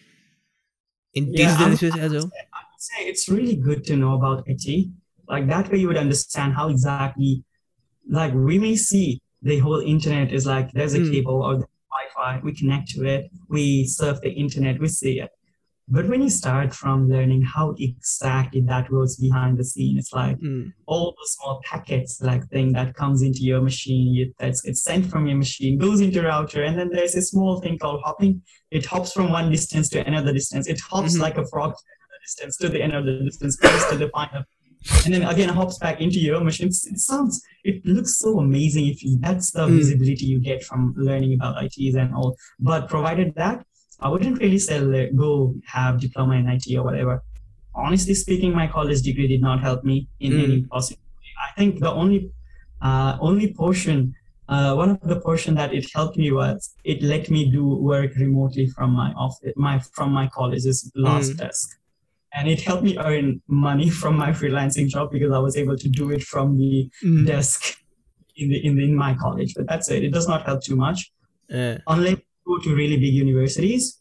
Speaker 1: in
Speaker 2: yeah,
Speaker 1: digital as well.
Speaker 2: I would say it's really good to know about I T. Like that way, you would understand how exactly. Like we may see the whole internet is like there's a mm. cable or the Wi-Fi. We connect to it. We surf the internet. We see it. But when you start from learning how exactly that goes behind the scene, it's like mm. all the small packets like thing that comes into your machine, that's it's sent from your machine, goes into router, and then there's a small thing called hopping. It hops from one distance to another distance. It hops mm-hmm. like a frog to another distance to the end of the distance, goes to the final, and then again hops back into your machine. It sounds, it looks so amazing if you, that's the mm. visibility you get from learning about I Ts and all. But provided that, I wouldn't really say go have diploma in I T or whatever. Honestly speaking, my college degree did not help me in mm. any possible way. I think the only uh, only portion, uh, one of the portion that it helped me was it let me do work remotely from my office, my from my college's last mm. desk, and it helped me earn money from my freelancing job because I was able to do it from the mm. desk in the in the, in my college. But that's it. It does not help too much, uh. unless go to really big universities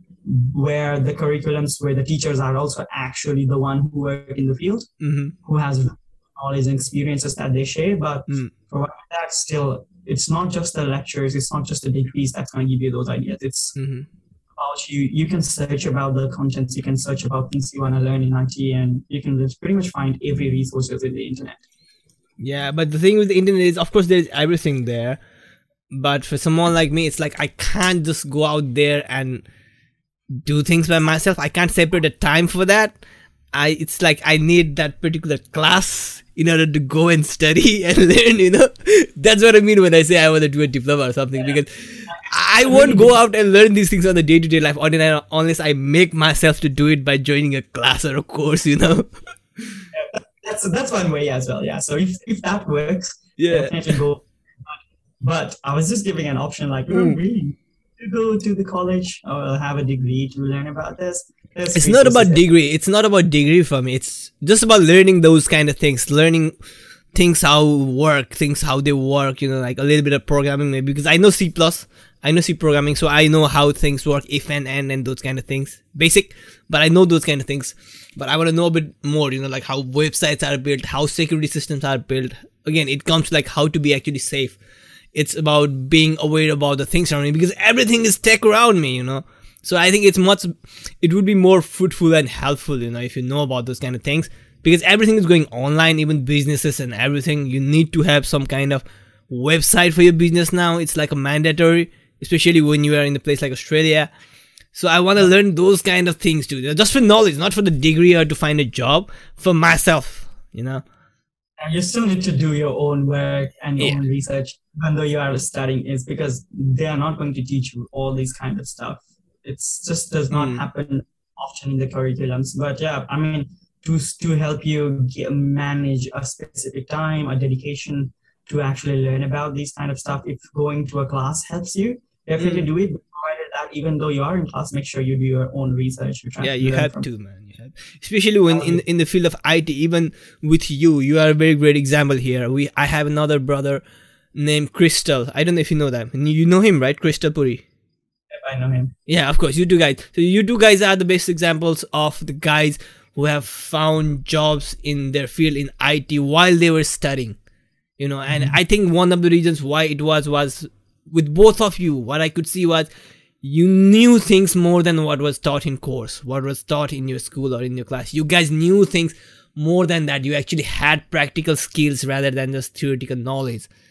Speaker 2: where the curriculums, where the teachers are also actually the one who work in the field, mm-hmm. who has knowledge and experiences that they share. But mm. for that, still, it's not just the lectures, it's not just the degrees that's going to give you those ideas. It's mm-hmm. about you. You can search about the contents, you can search about things you want to learn in I T, and you can just pretty much find every resources in the internet.
Speaker 1: Yeah, but the thing with the internet is, of course, there's everything there. But for someone like me, it's like I can't just go out there and do things by myself. I can't separate a time for that. I it's like I need that particular class in order to go and study and learn, you know. That's what I mean when I say I want to do a diploma or something, because I won't go out and learn these things on the day-to-day life unless I make myself to do it by joining a class or a course, you know.
Speaker 2: Yeah, that's that's one way as well, yeah. So if, if that works,
Speaker 1: yeah,
Speaker 2: definitely go. But I was just giving an option, like, you don't really need to go to the college or have a degree to learn about this. There's
Speaker 1: it's not about degree. It's not about degree for me. It's just about learning those kind of things. Learning things how work, things how they work, you know, like a little bit of programming maybe. Because I know C plus, I know C programming, so I know how things work, if and and and those kind of things. Basic, but I know those kind of things. But I want to know a bit more, you know, like how websites are built, how security systems are built. Again, it comes to like how to be actually safe. It's about being aware about the things around me, because everything is tech around me, you know. So I think it's much, it would be more fruitful and helpful, you know, if you know about those kind of things, because everything is going online, even businesses and everything. You need to have some kind of website for your business now. It's like a mandatory, especially when you are in a place like Australia. So I want to learn those kind of things too, you know, just for knowledge, not for the degree or to find a job, for myself, you know.
Speaker 2: You still need to do your own work and your yeah. own research, even though you are studying, is because they are not going to teach you all these kind of stuff. It's just does not mm. happen often in the curriculums. But yeah, I mean, to to help you get, manage a specific time, a dedication to actually learn about these kind of stuff, if going to a class helps you, definitely mm. do it. Provided that even though you are in class, make sure you do your own research.
Speaker 1: Yeah, you have to, man. Especially when in, in the field of I T, even with you, you are a very great example here. We I have another brother named Crystal. I don't know if you know that. You know him, right? Crystal Puri.
Speaker 2: Yep, I know him.
Speaker 1: Yeah, of course. You two guys. So you two guys are the best examples of the guys who have found jobs in their field in I T while they were studying. You know, and mm-hmm. I think one of the reasons why it was was with both of you, what I could see was you knew things more than what was taught in course, what was taught in your school or in your class. You guys knew things more than that. You actually had practical skills rather than just theoretical knowledge.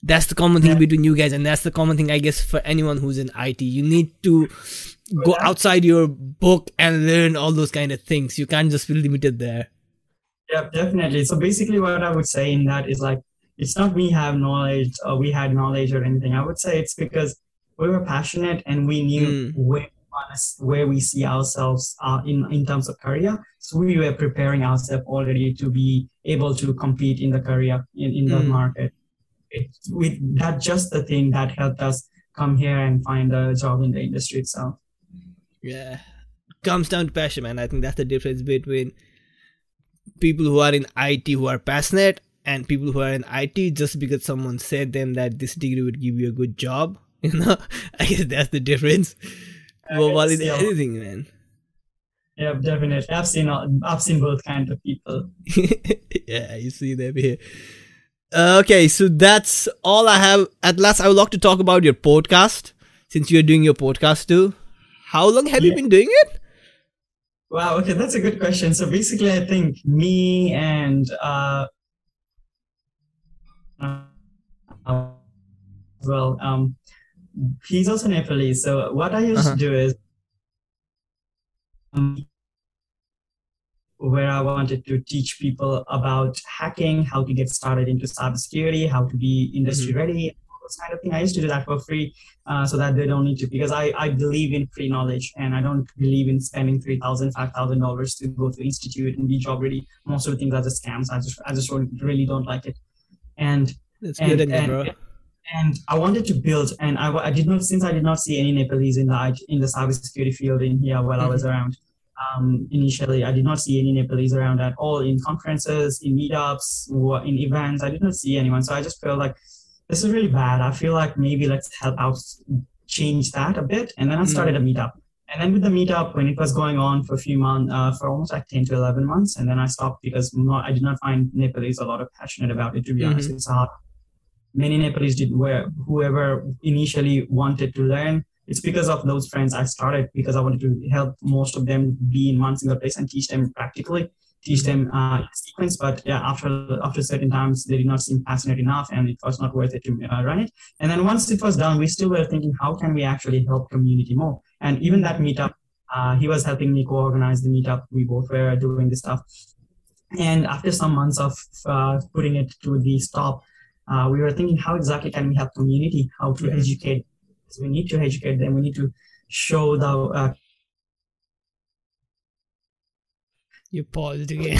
Speaker 1: That's the common thing
Speaker 2: Yeah.
Speaker 1: between you guys, and that's the common thing, I guess, for anyone who's in I T. You need to go
Speaker 2: Yeah.
Speaker 1: outside your book and learn all those kind of things. You can't just be limited there.
Speaker 2: Yeah, definitely. So basically what I would say in that is like, it's not we have knowledge or we had knowledge or anything. I would say it's because we were passionate and we knew
Speaker 1: Mm.
Speaker 2: where, where we see ourselves uh, in, in terms of career. So we were preparing ourselves already to be able to compete in the career, in, in the
Speaker 1: Mm.
Speaker 2: market. It, with that, just the thing that helped us come here and find a job in the industry itself.
Speaker 1: Yeah. Comes down to passion, man. I think that's the difference between people who are in I T who are passionate and people who are in I T just because someone said them that this degree would give you a good job. You know, I guess that's the difference.
Speaker 2: I
Speaker 1: Well, what
Speaker 2: guess,
Speaker 1: is
Speaker 2: yeah.
Speaker 1: anything, man?
Speaker 2: Yeah, definitely. I've seen all, I've seen both kinds of people.
Speaker 1: Yeah, you see them here. Uh, okay, so that's all I have. At last, I would like to talk about your podcast, since you're doing your podcast too. How long have you
Speaker 2: Yeah.
Speaker 1: been doing it?
Speaker 2: Wow, okay, that's a good question. So basically, I think me and uh, uh well, um, he's also Nepalese. So what I used
Speaker 1: Uh-huh.
Speaker 2: to do is, um, where I wanted to teach people about hacking, how to get started into cybersecurity, how to be industry
Speaker 1: Mhm.
Speaker 2: ready, all those kind of thing. I used to do that for free, uh, so that they don't need to, because I, I believe in free knowledge and I don't believe in spending three thousand dollars, five thousand dollars to go to institute and be job ready. Most of the things are just scams. I just I just really don't like it. And
Speaker 1: That's
Speaker 2: and
Speaker 1: good in
Speaker 2: and,
Speaker 1: bro.
Speaker 2: and I wanted to build, and I, I did not, since I did not see any Nepalese in the in the cybersecurity field in here while I was
Speaker 1: Mhm.
Speaker 2: around. Um, initially, I did not see any Nepalese around at all in conferences, in meetups, or in events. I did not see anyone, so I just felt like this is really bad. I feel like maybe let's help out, change that a bit. And then I started a meetup. And then with the meetup, when it was going on for a few months, uh, for almost like ten to eleven months, and then I stopped because not, I did not find Nepalese a lot of passionate about it, to be
Speaker 1: Mhm.
Speaker 2: honest. It's hard. Many Nepalese did where whoever initially wanted to learn, it's because of those friends I started, because I wanted to help most of them be in one single place and teach them practically, teach them uh, in sequence. But yeah, after after certain times, they did not seem passionate enough, and it was not worth it to uh, run it. And then once it was done, we still were thinking, how can we actually help community more? And even that meetup, uh, he was helping me co-organize the meetup. We both were doing this stuff. And after some months of uh, putting it to the stop, uh, we were thinking, how exactly can we help community? How to
Speaker 1: Mhm.
Speaker 2: educate? So we need to educate them. We need to show the. Uh,
Speaker 1: You paused again.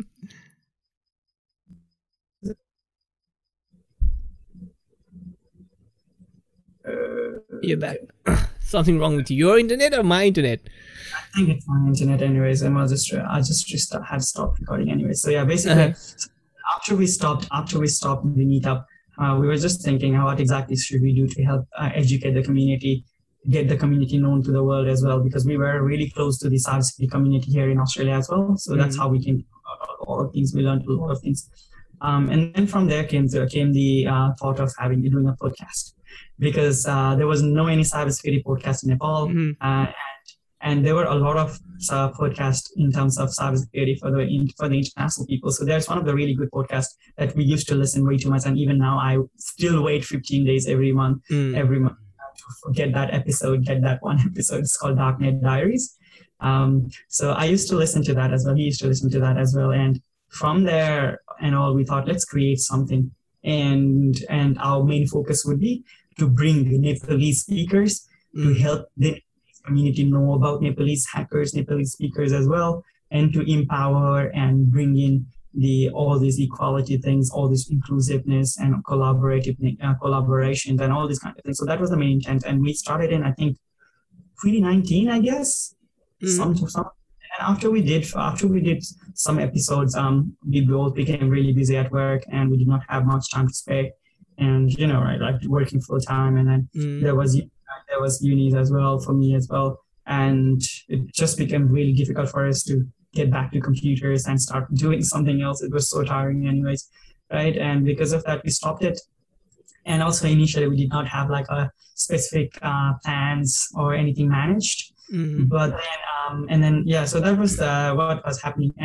Speaker 1: You're back. Something wrong with your internet or my internet?
Speaker 2: I think it's my internet, anyways. And I just I just just had stopped recording, anyway. So yeah, basically,
Speaker 1: Uh-huh.
Speaker 2: after we stopped after we stopped the meetup, uh, we were just thinking, what exactly should we do to help uh, educate the community, get the community known to the world as well, because we were really close to the cybersecurity community here in Australia as well. So that's
Speaker 1: Mhm.
Speaker 2: how we came to a lot of things. We learned a lot of things, um, and then from there came to, came the uh, thought of having doing a podcast, because uh, there was no any cybersecurity podcast in Nepal.
Speaker 1: Mhm.
Speaker 2: Uh, and there were a lot of uh, podcasts in terms of cybersecurity for the in, for the international people. So there's one of the really good podcasts that we used to listen way too much, and even now I still wait fifteen days every month,
Speaker 1: Mm.
Speaker 2: every month to get that episode, get that one episode. It's called Darknet Diaries. Um, so I used to listen to that as well. He used to listen to that as well, and from there and all, we thought, let's create something, and and our main focus would be to bring the Nepalese speakers to
Speaker 1: Mm.
Speaker 2: help the community know about Nepalese hackers, Nepalese speakers as well, and to empower and bring in the all these equality things, all this inclusiveness and collaborative uh, collaborations and all these kind of things. So that was the main intent, and we started in I think twenty nineteen, I guess.
Speaker 1: Mhm.
Speaker 2: Some, some, and after we did after we did some episodes, um, we both became really busy at work, and we did not have much time to spare. And you know, right, like working full time, and then
Speaker 1: Mm.
Speaker 2: there was there was unis as well for me as well, and it just became really difficult for us to get back to computers and start doing something else. It was so tiring, anyways, right? And because of that, we stopped it. And also, initially, we did not have like a specific uh, plans or anything managed.
Speaker 1: Mhm.
Speaker 2: But then, um, and then, yeah, so that was uh, what was happening. And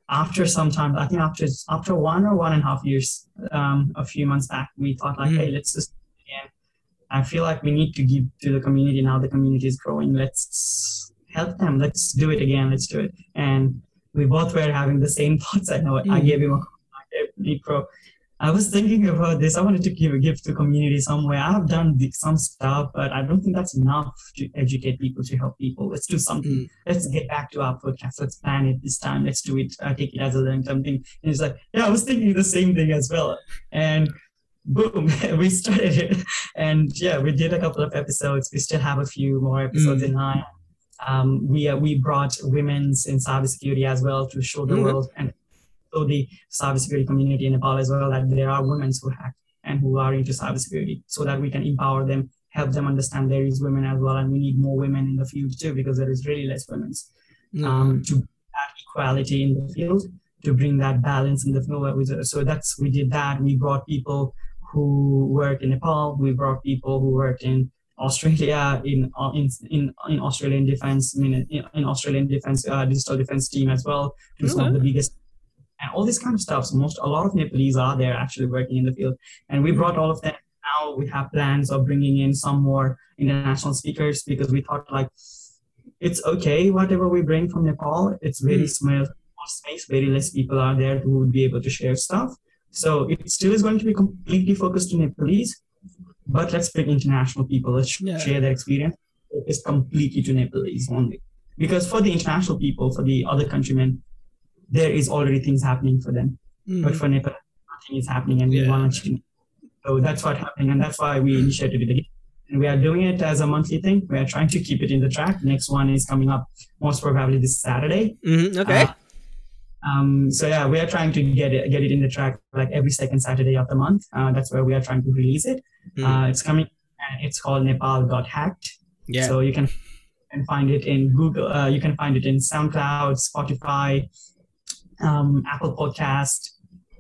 Speaker 2: after some time, I think after after one or one and a half years, um, a few months back, we thought like,
Speaker 1: Mm.
Speaker 2: hey, let's just again. I feel like we need to give to the community now. The community is growing. Let's help them. Let's do it again. Let's do it. And we both were having the same thoughts. I know. I
Speaker 1: Mm.
Speaker 2: gave him a I gave Nipro. I was thinking about this. I wanted to give a gift to community somewhere. I've done the- some stuff, but I don't think that's enough to educate people, to help people. Let's do something.
Speaker 1: Mm.
Speaker 2: Let's get back to our podcast. Let's plan it this time. Let's do it. I take it as a long-term thing. And it's like, yeah, I was thinking the same thing as well. And boom, we started it. And yeah, we did a couple of episodes. We still have a few more episodes
Speaker 1: Mm.
Speaker 2: in line. Um, we uh, we brought women's in cybersecurity as well to show the
Speaker 1: Mm.
Speaker 2: world and show the cybersecurity community in Nepal as well that there are women who hack and who are into cybersecurity, so that we can empower them, help them understand there is women as well, and we need more women in the field too, because there is really less women.
Speaker 1: Mm.
Speaker 2: Um, to bring that equality in the field, to bring that balance in the field. So that's we did that. We brought people who work in Nepal. We brought people who work in Australia, in in in, in Australian defense, I mean, in, in Australian defense, uh, digital defense team as well, to some of the biggest, and all this kind of stuff. So most, a lot of Nepalese are there actually working in the field, and we brought all of them. Now we have plans of bringing in some more international speakers, because we thought like it's okay whatever we bring from Nepal. It's very
Speaker 1: Mm.
Speaker 2: small space, very less people are there who would be able to share stuff. So it still is going to be completely focused on Nepalese, but let's bring international people. Let's
Speaker 1: Yeah.
Speaker 2: share their experience. It's completely to Nepalese only. Because for the international people, for the other countrymen, there is already things happening for them.
Speaker 1: Mm.
Speaker 2: But for Nepal, nothing is happening, and we
Speaker 1: Yeah.
Speaker 2: want to change. So that's what's happening, and that's why we initiated it again. And we are doing it as a monthly thing. We are trying to keep it in the track. Next one is coming up most probably this Saturday.
Speaker 1: Mhm. Okay.
Speaker 2: Uh, um, so yeah, we are trying to get it get it in the track like every second Saturday of the month. Uh, that's where we are trying to release it.
Speaker 1: Mm.
Speaker 2: Uh, it's coming. And it's called Nepal Got Hacked.
Speaker 1: Yeah.
Speaker 2: So you can can find it in Google. Uh, you can find it in SoundCloud, Spotify, um, Apple Podcast,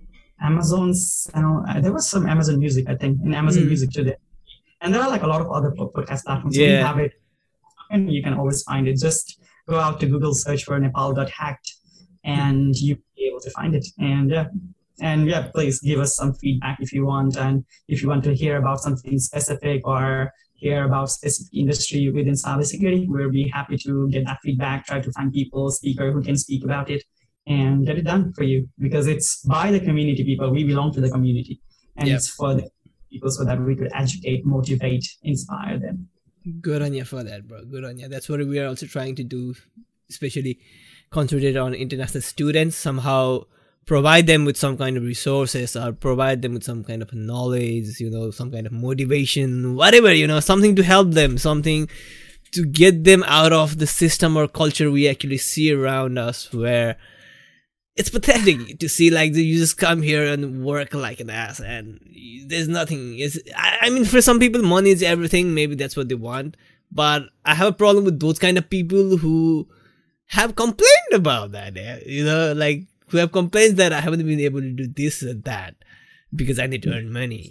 Speaker 2: Amazon's. You know, uh, there was some Amazon Music, I think, in Amazon
Speaker 1: Mm.
Speaker 2: Music today, and there are like a lot of other po- podcast platforms. So
Speaker 1: Yeah.
Speaker 2: you have it, and you can always find it. Just go out to Google, search for Nepal Got Hacked, and you'll be able to find it. And yeah. And yeah, please give us some feedback if you want. And if you want to hear about something specific or hear about specific industry within cybersecurity, we'll be happy to get that feedback, try to find people, speaker who can speak about it, and get it done for you. Because it's by the community people. We belong to the community. And
Speaker 1: Yep.
Speaker 2: it's for the people so that we could educate, motivate, inspire them.
Speaker 1: Good on you for that, bro. Good on you. That's what we are also trying to do, especially concentrate on international students, somehow provide them with some kind of resources or provide them with some kind of knowledge, you know, some kind of motivation, whatever, you know, something to help them, something to get them out of the system or culture we actually see around us, where it's pathetic to see like you just come here and work like an ass and there's nothing. It's, I, I mean, for some people, money is everything. Maybe that's what they want. But I have a problem with those kind of people who have complained about that, eh? You know, like who have complained that I haven't been able to do this and that because I need to earn money.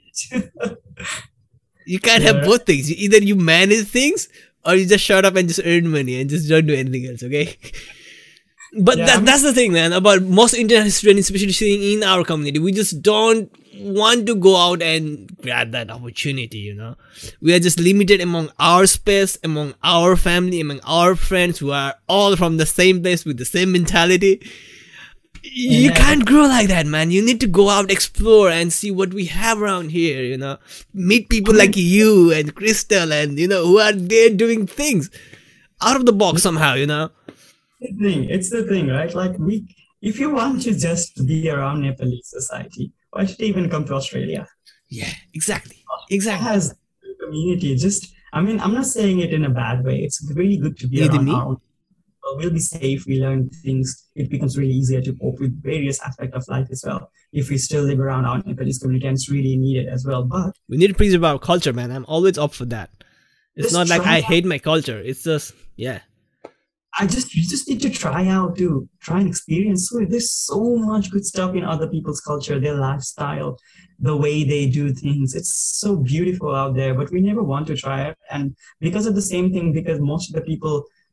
Speaker 1: You can't have
Speaker 2: Yeah.
Speaker 1: both things. Either you manage things or you just shut up and just earn money and just don't do anything else, okay? But
Speaker 2: Yeah,
Speaker 1: that,
Speaker 2: I mean-
Speaker 1: that's the thing, man, about most international students, especially sitting in our community. We just don't want to go out and grab that opportunity, you know. We are just limited among our space, among our family, among our friends who are all from the same place with the same mentality. You
Speaker 2: Yeah.
Speaker 1: can't grow like that, man. You need to go out, explore, and see what we have around here, you know. Meet people like you and Crystal and, you know, who are there doing things out of the box somehow, you know.
Speaker 2: The thing, it's the thing, right? Like we, if you want to just be around Nepalese society, why should you even come to Australia?
Speaker 1: Yeah, exactly.
Speaker 2: It
Speaker 1: Exactly.
Speaker 2: has a community. Just, I mean, I'm not saying it in a bad way. It's really good to be
Speaker 1: Neither
Speaker 2: around
Speaker 1: me.
Speaker 2: our own. Well, we'll be safe. We learn things. It becomes really easier to cope with various aspects of life as well. If we still live around our Nepalese community, and it's really needed as well. But
Speaker 1: We need to preserve our culture, man. I'm always up for that. It's
Speaker 2: Just
Speaker 1: not like
Speaker 2: try
Speaker 1: I
Speaker 2: out-
Speaker 1: hate my culture. It's just, yeah.
Speaker 2: I just, you just need to try out to try and experience. So there's so much good stuff in other people's culture, their lifestyle, the way they do things. It's so beautiful out there, but we never want to try it. And because of the same thing, because most of the people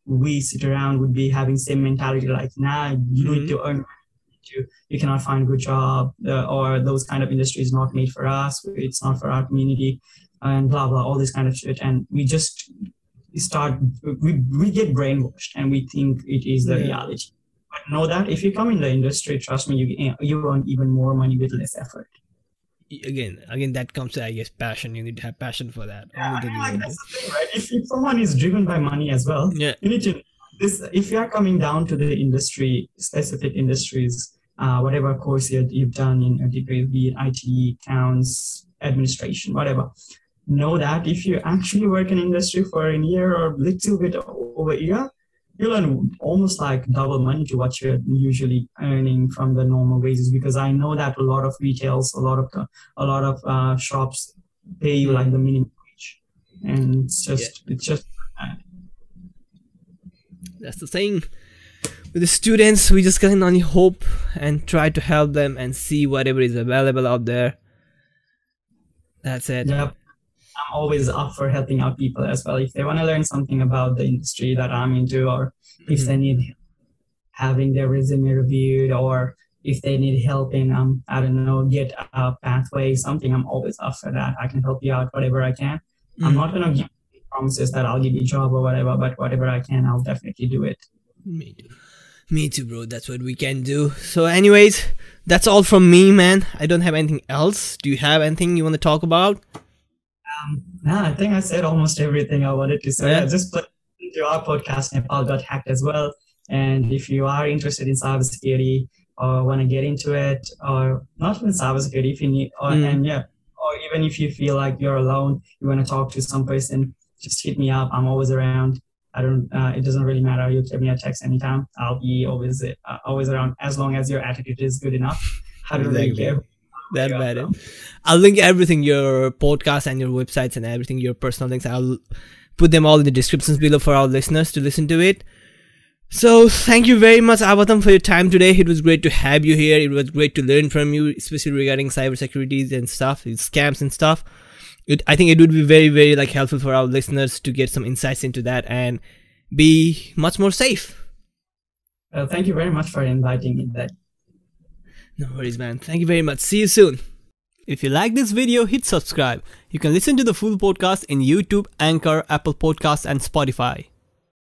Speaker 2: we sit around would be having same mentality like, nah, you mm-hmm. need to earn. You, you cannot find a good job, uh, or those kind of industry is not made for us. It's not for our community, and blah blah, all this kind of shit. And we just start, we we get brainwashed, and we think it is the yeah. reality. But know that if you come in the industry, trust me, you you earn even more money with less effort.
Speaker 1: Again, again, that comes to, I guess, passion. You need to have passion for that.
Speaker 2: Yeah, I mean, like, that's the thing, right? If, if someone is driven by money as well,
Speaker 1: yeah.
Speaker 2: you need to. This, if you are coming down to the industry, specific industries, uh, whatever course you, you've done in a degree, be it I T, accounts, administration, whatever, know that if you actually work in industry for a year or a little bit over a year, you'll earn almost like double money to what you're usually earning from the normal wages. Because I know that a lot of retails, a lot of a lot of uh, shops pay you like the minimum wage, and it's just yeah. it's just. Uh,
Speaker 1: That's the thing with the students. We just can only hope and try to help them and see whatever is available out there. That's it.
Speaker 2: Yep. I'm always up for helping out people as well. If they want to learn something about the industry that I'm into, or mm-hmm. if they need having their resume reviewed, or if they need help in, um, I don't know, get a pathway, something, I'm always up for that. I can help you out whatever I can. Mm-hmm. I'm not going to give promises that I'll give you a job or whatever, but whatever I can, I'll definitely do it.
Speaker 1: Me too. Me too, bro. That's what we can do. So anyways, that's all from me, man. I don't have anything else. Do you have anything you want to talk about?
Speaker 2: Um, no, I think I said almost everything I wanted to say. Yeah. I just put into our podcast, Nepal got hacked as well. And if you are interested in cybersecurity or want to get into it, or not even cybersecurity, if you need, or, mm. and yeah, or even if you feel like you're alone, you want to talk to some person, just hit me up. I'm always around. I don't. Uh, it doesn't really matter. You give me a text anytime. I'll be always uh, always around as long as your attitude is good enough. I don't really care.
Speaker 1: That matters. I'll link everything, your podcast and your websites and everything, your personal links. I'll put them all in the descriptions below for our listeners to listen to it. So thank you very much, Avatam, for your time today. It was great to have you here. It was great to learn from you, especially regarding cybersecurity and stuff, scams and stuff. It, I think it would be very, very like helpful for our listeners to get some insights into that and be much more safe.
Speaker 2: Well, thank you very much for inviting me. That.
Speaker 1: No worries, man. Thank you very much. See you soon. If you like this video, hit subscribe. You can listen to the full podcast in YouTube, Anchor, Apple Podcasts, and Spotify.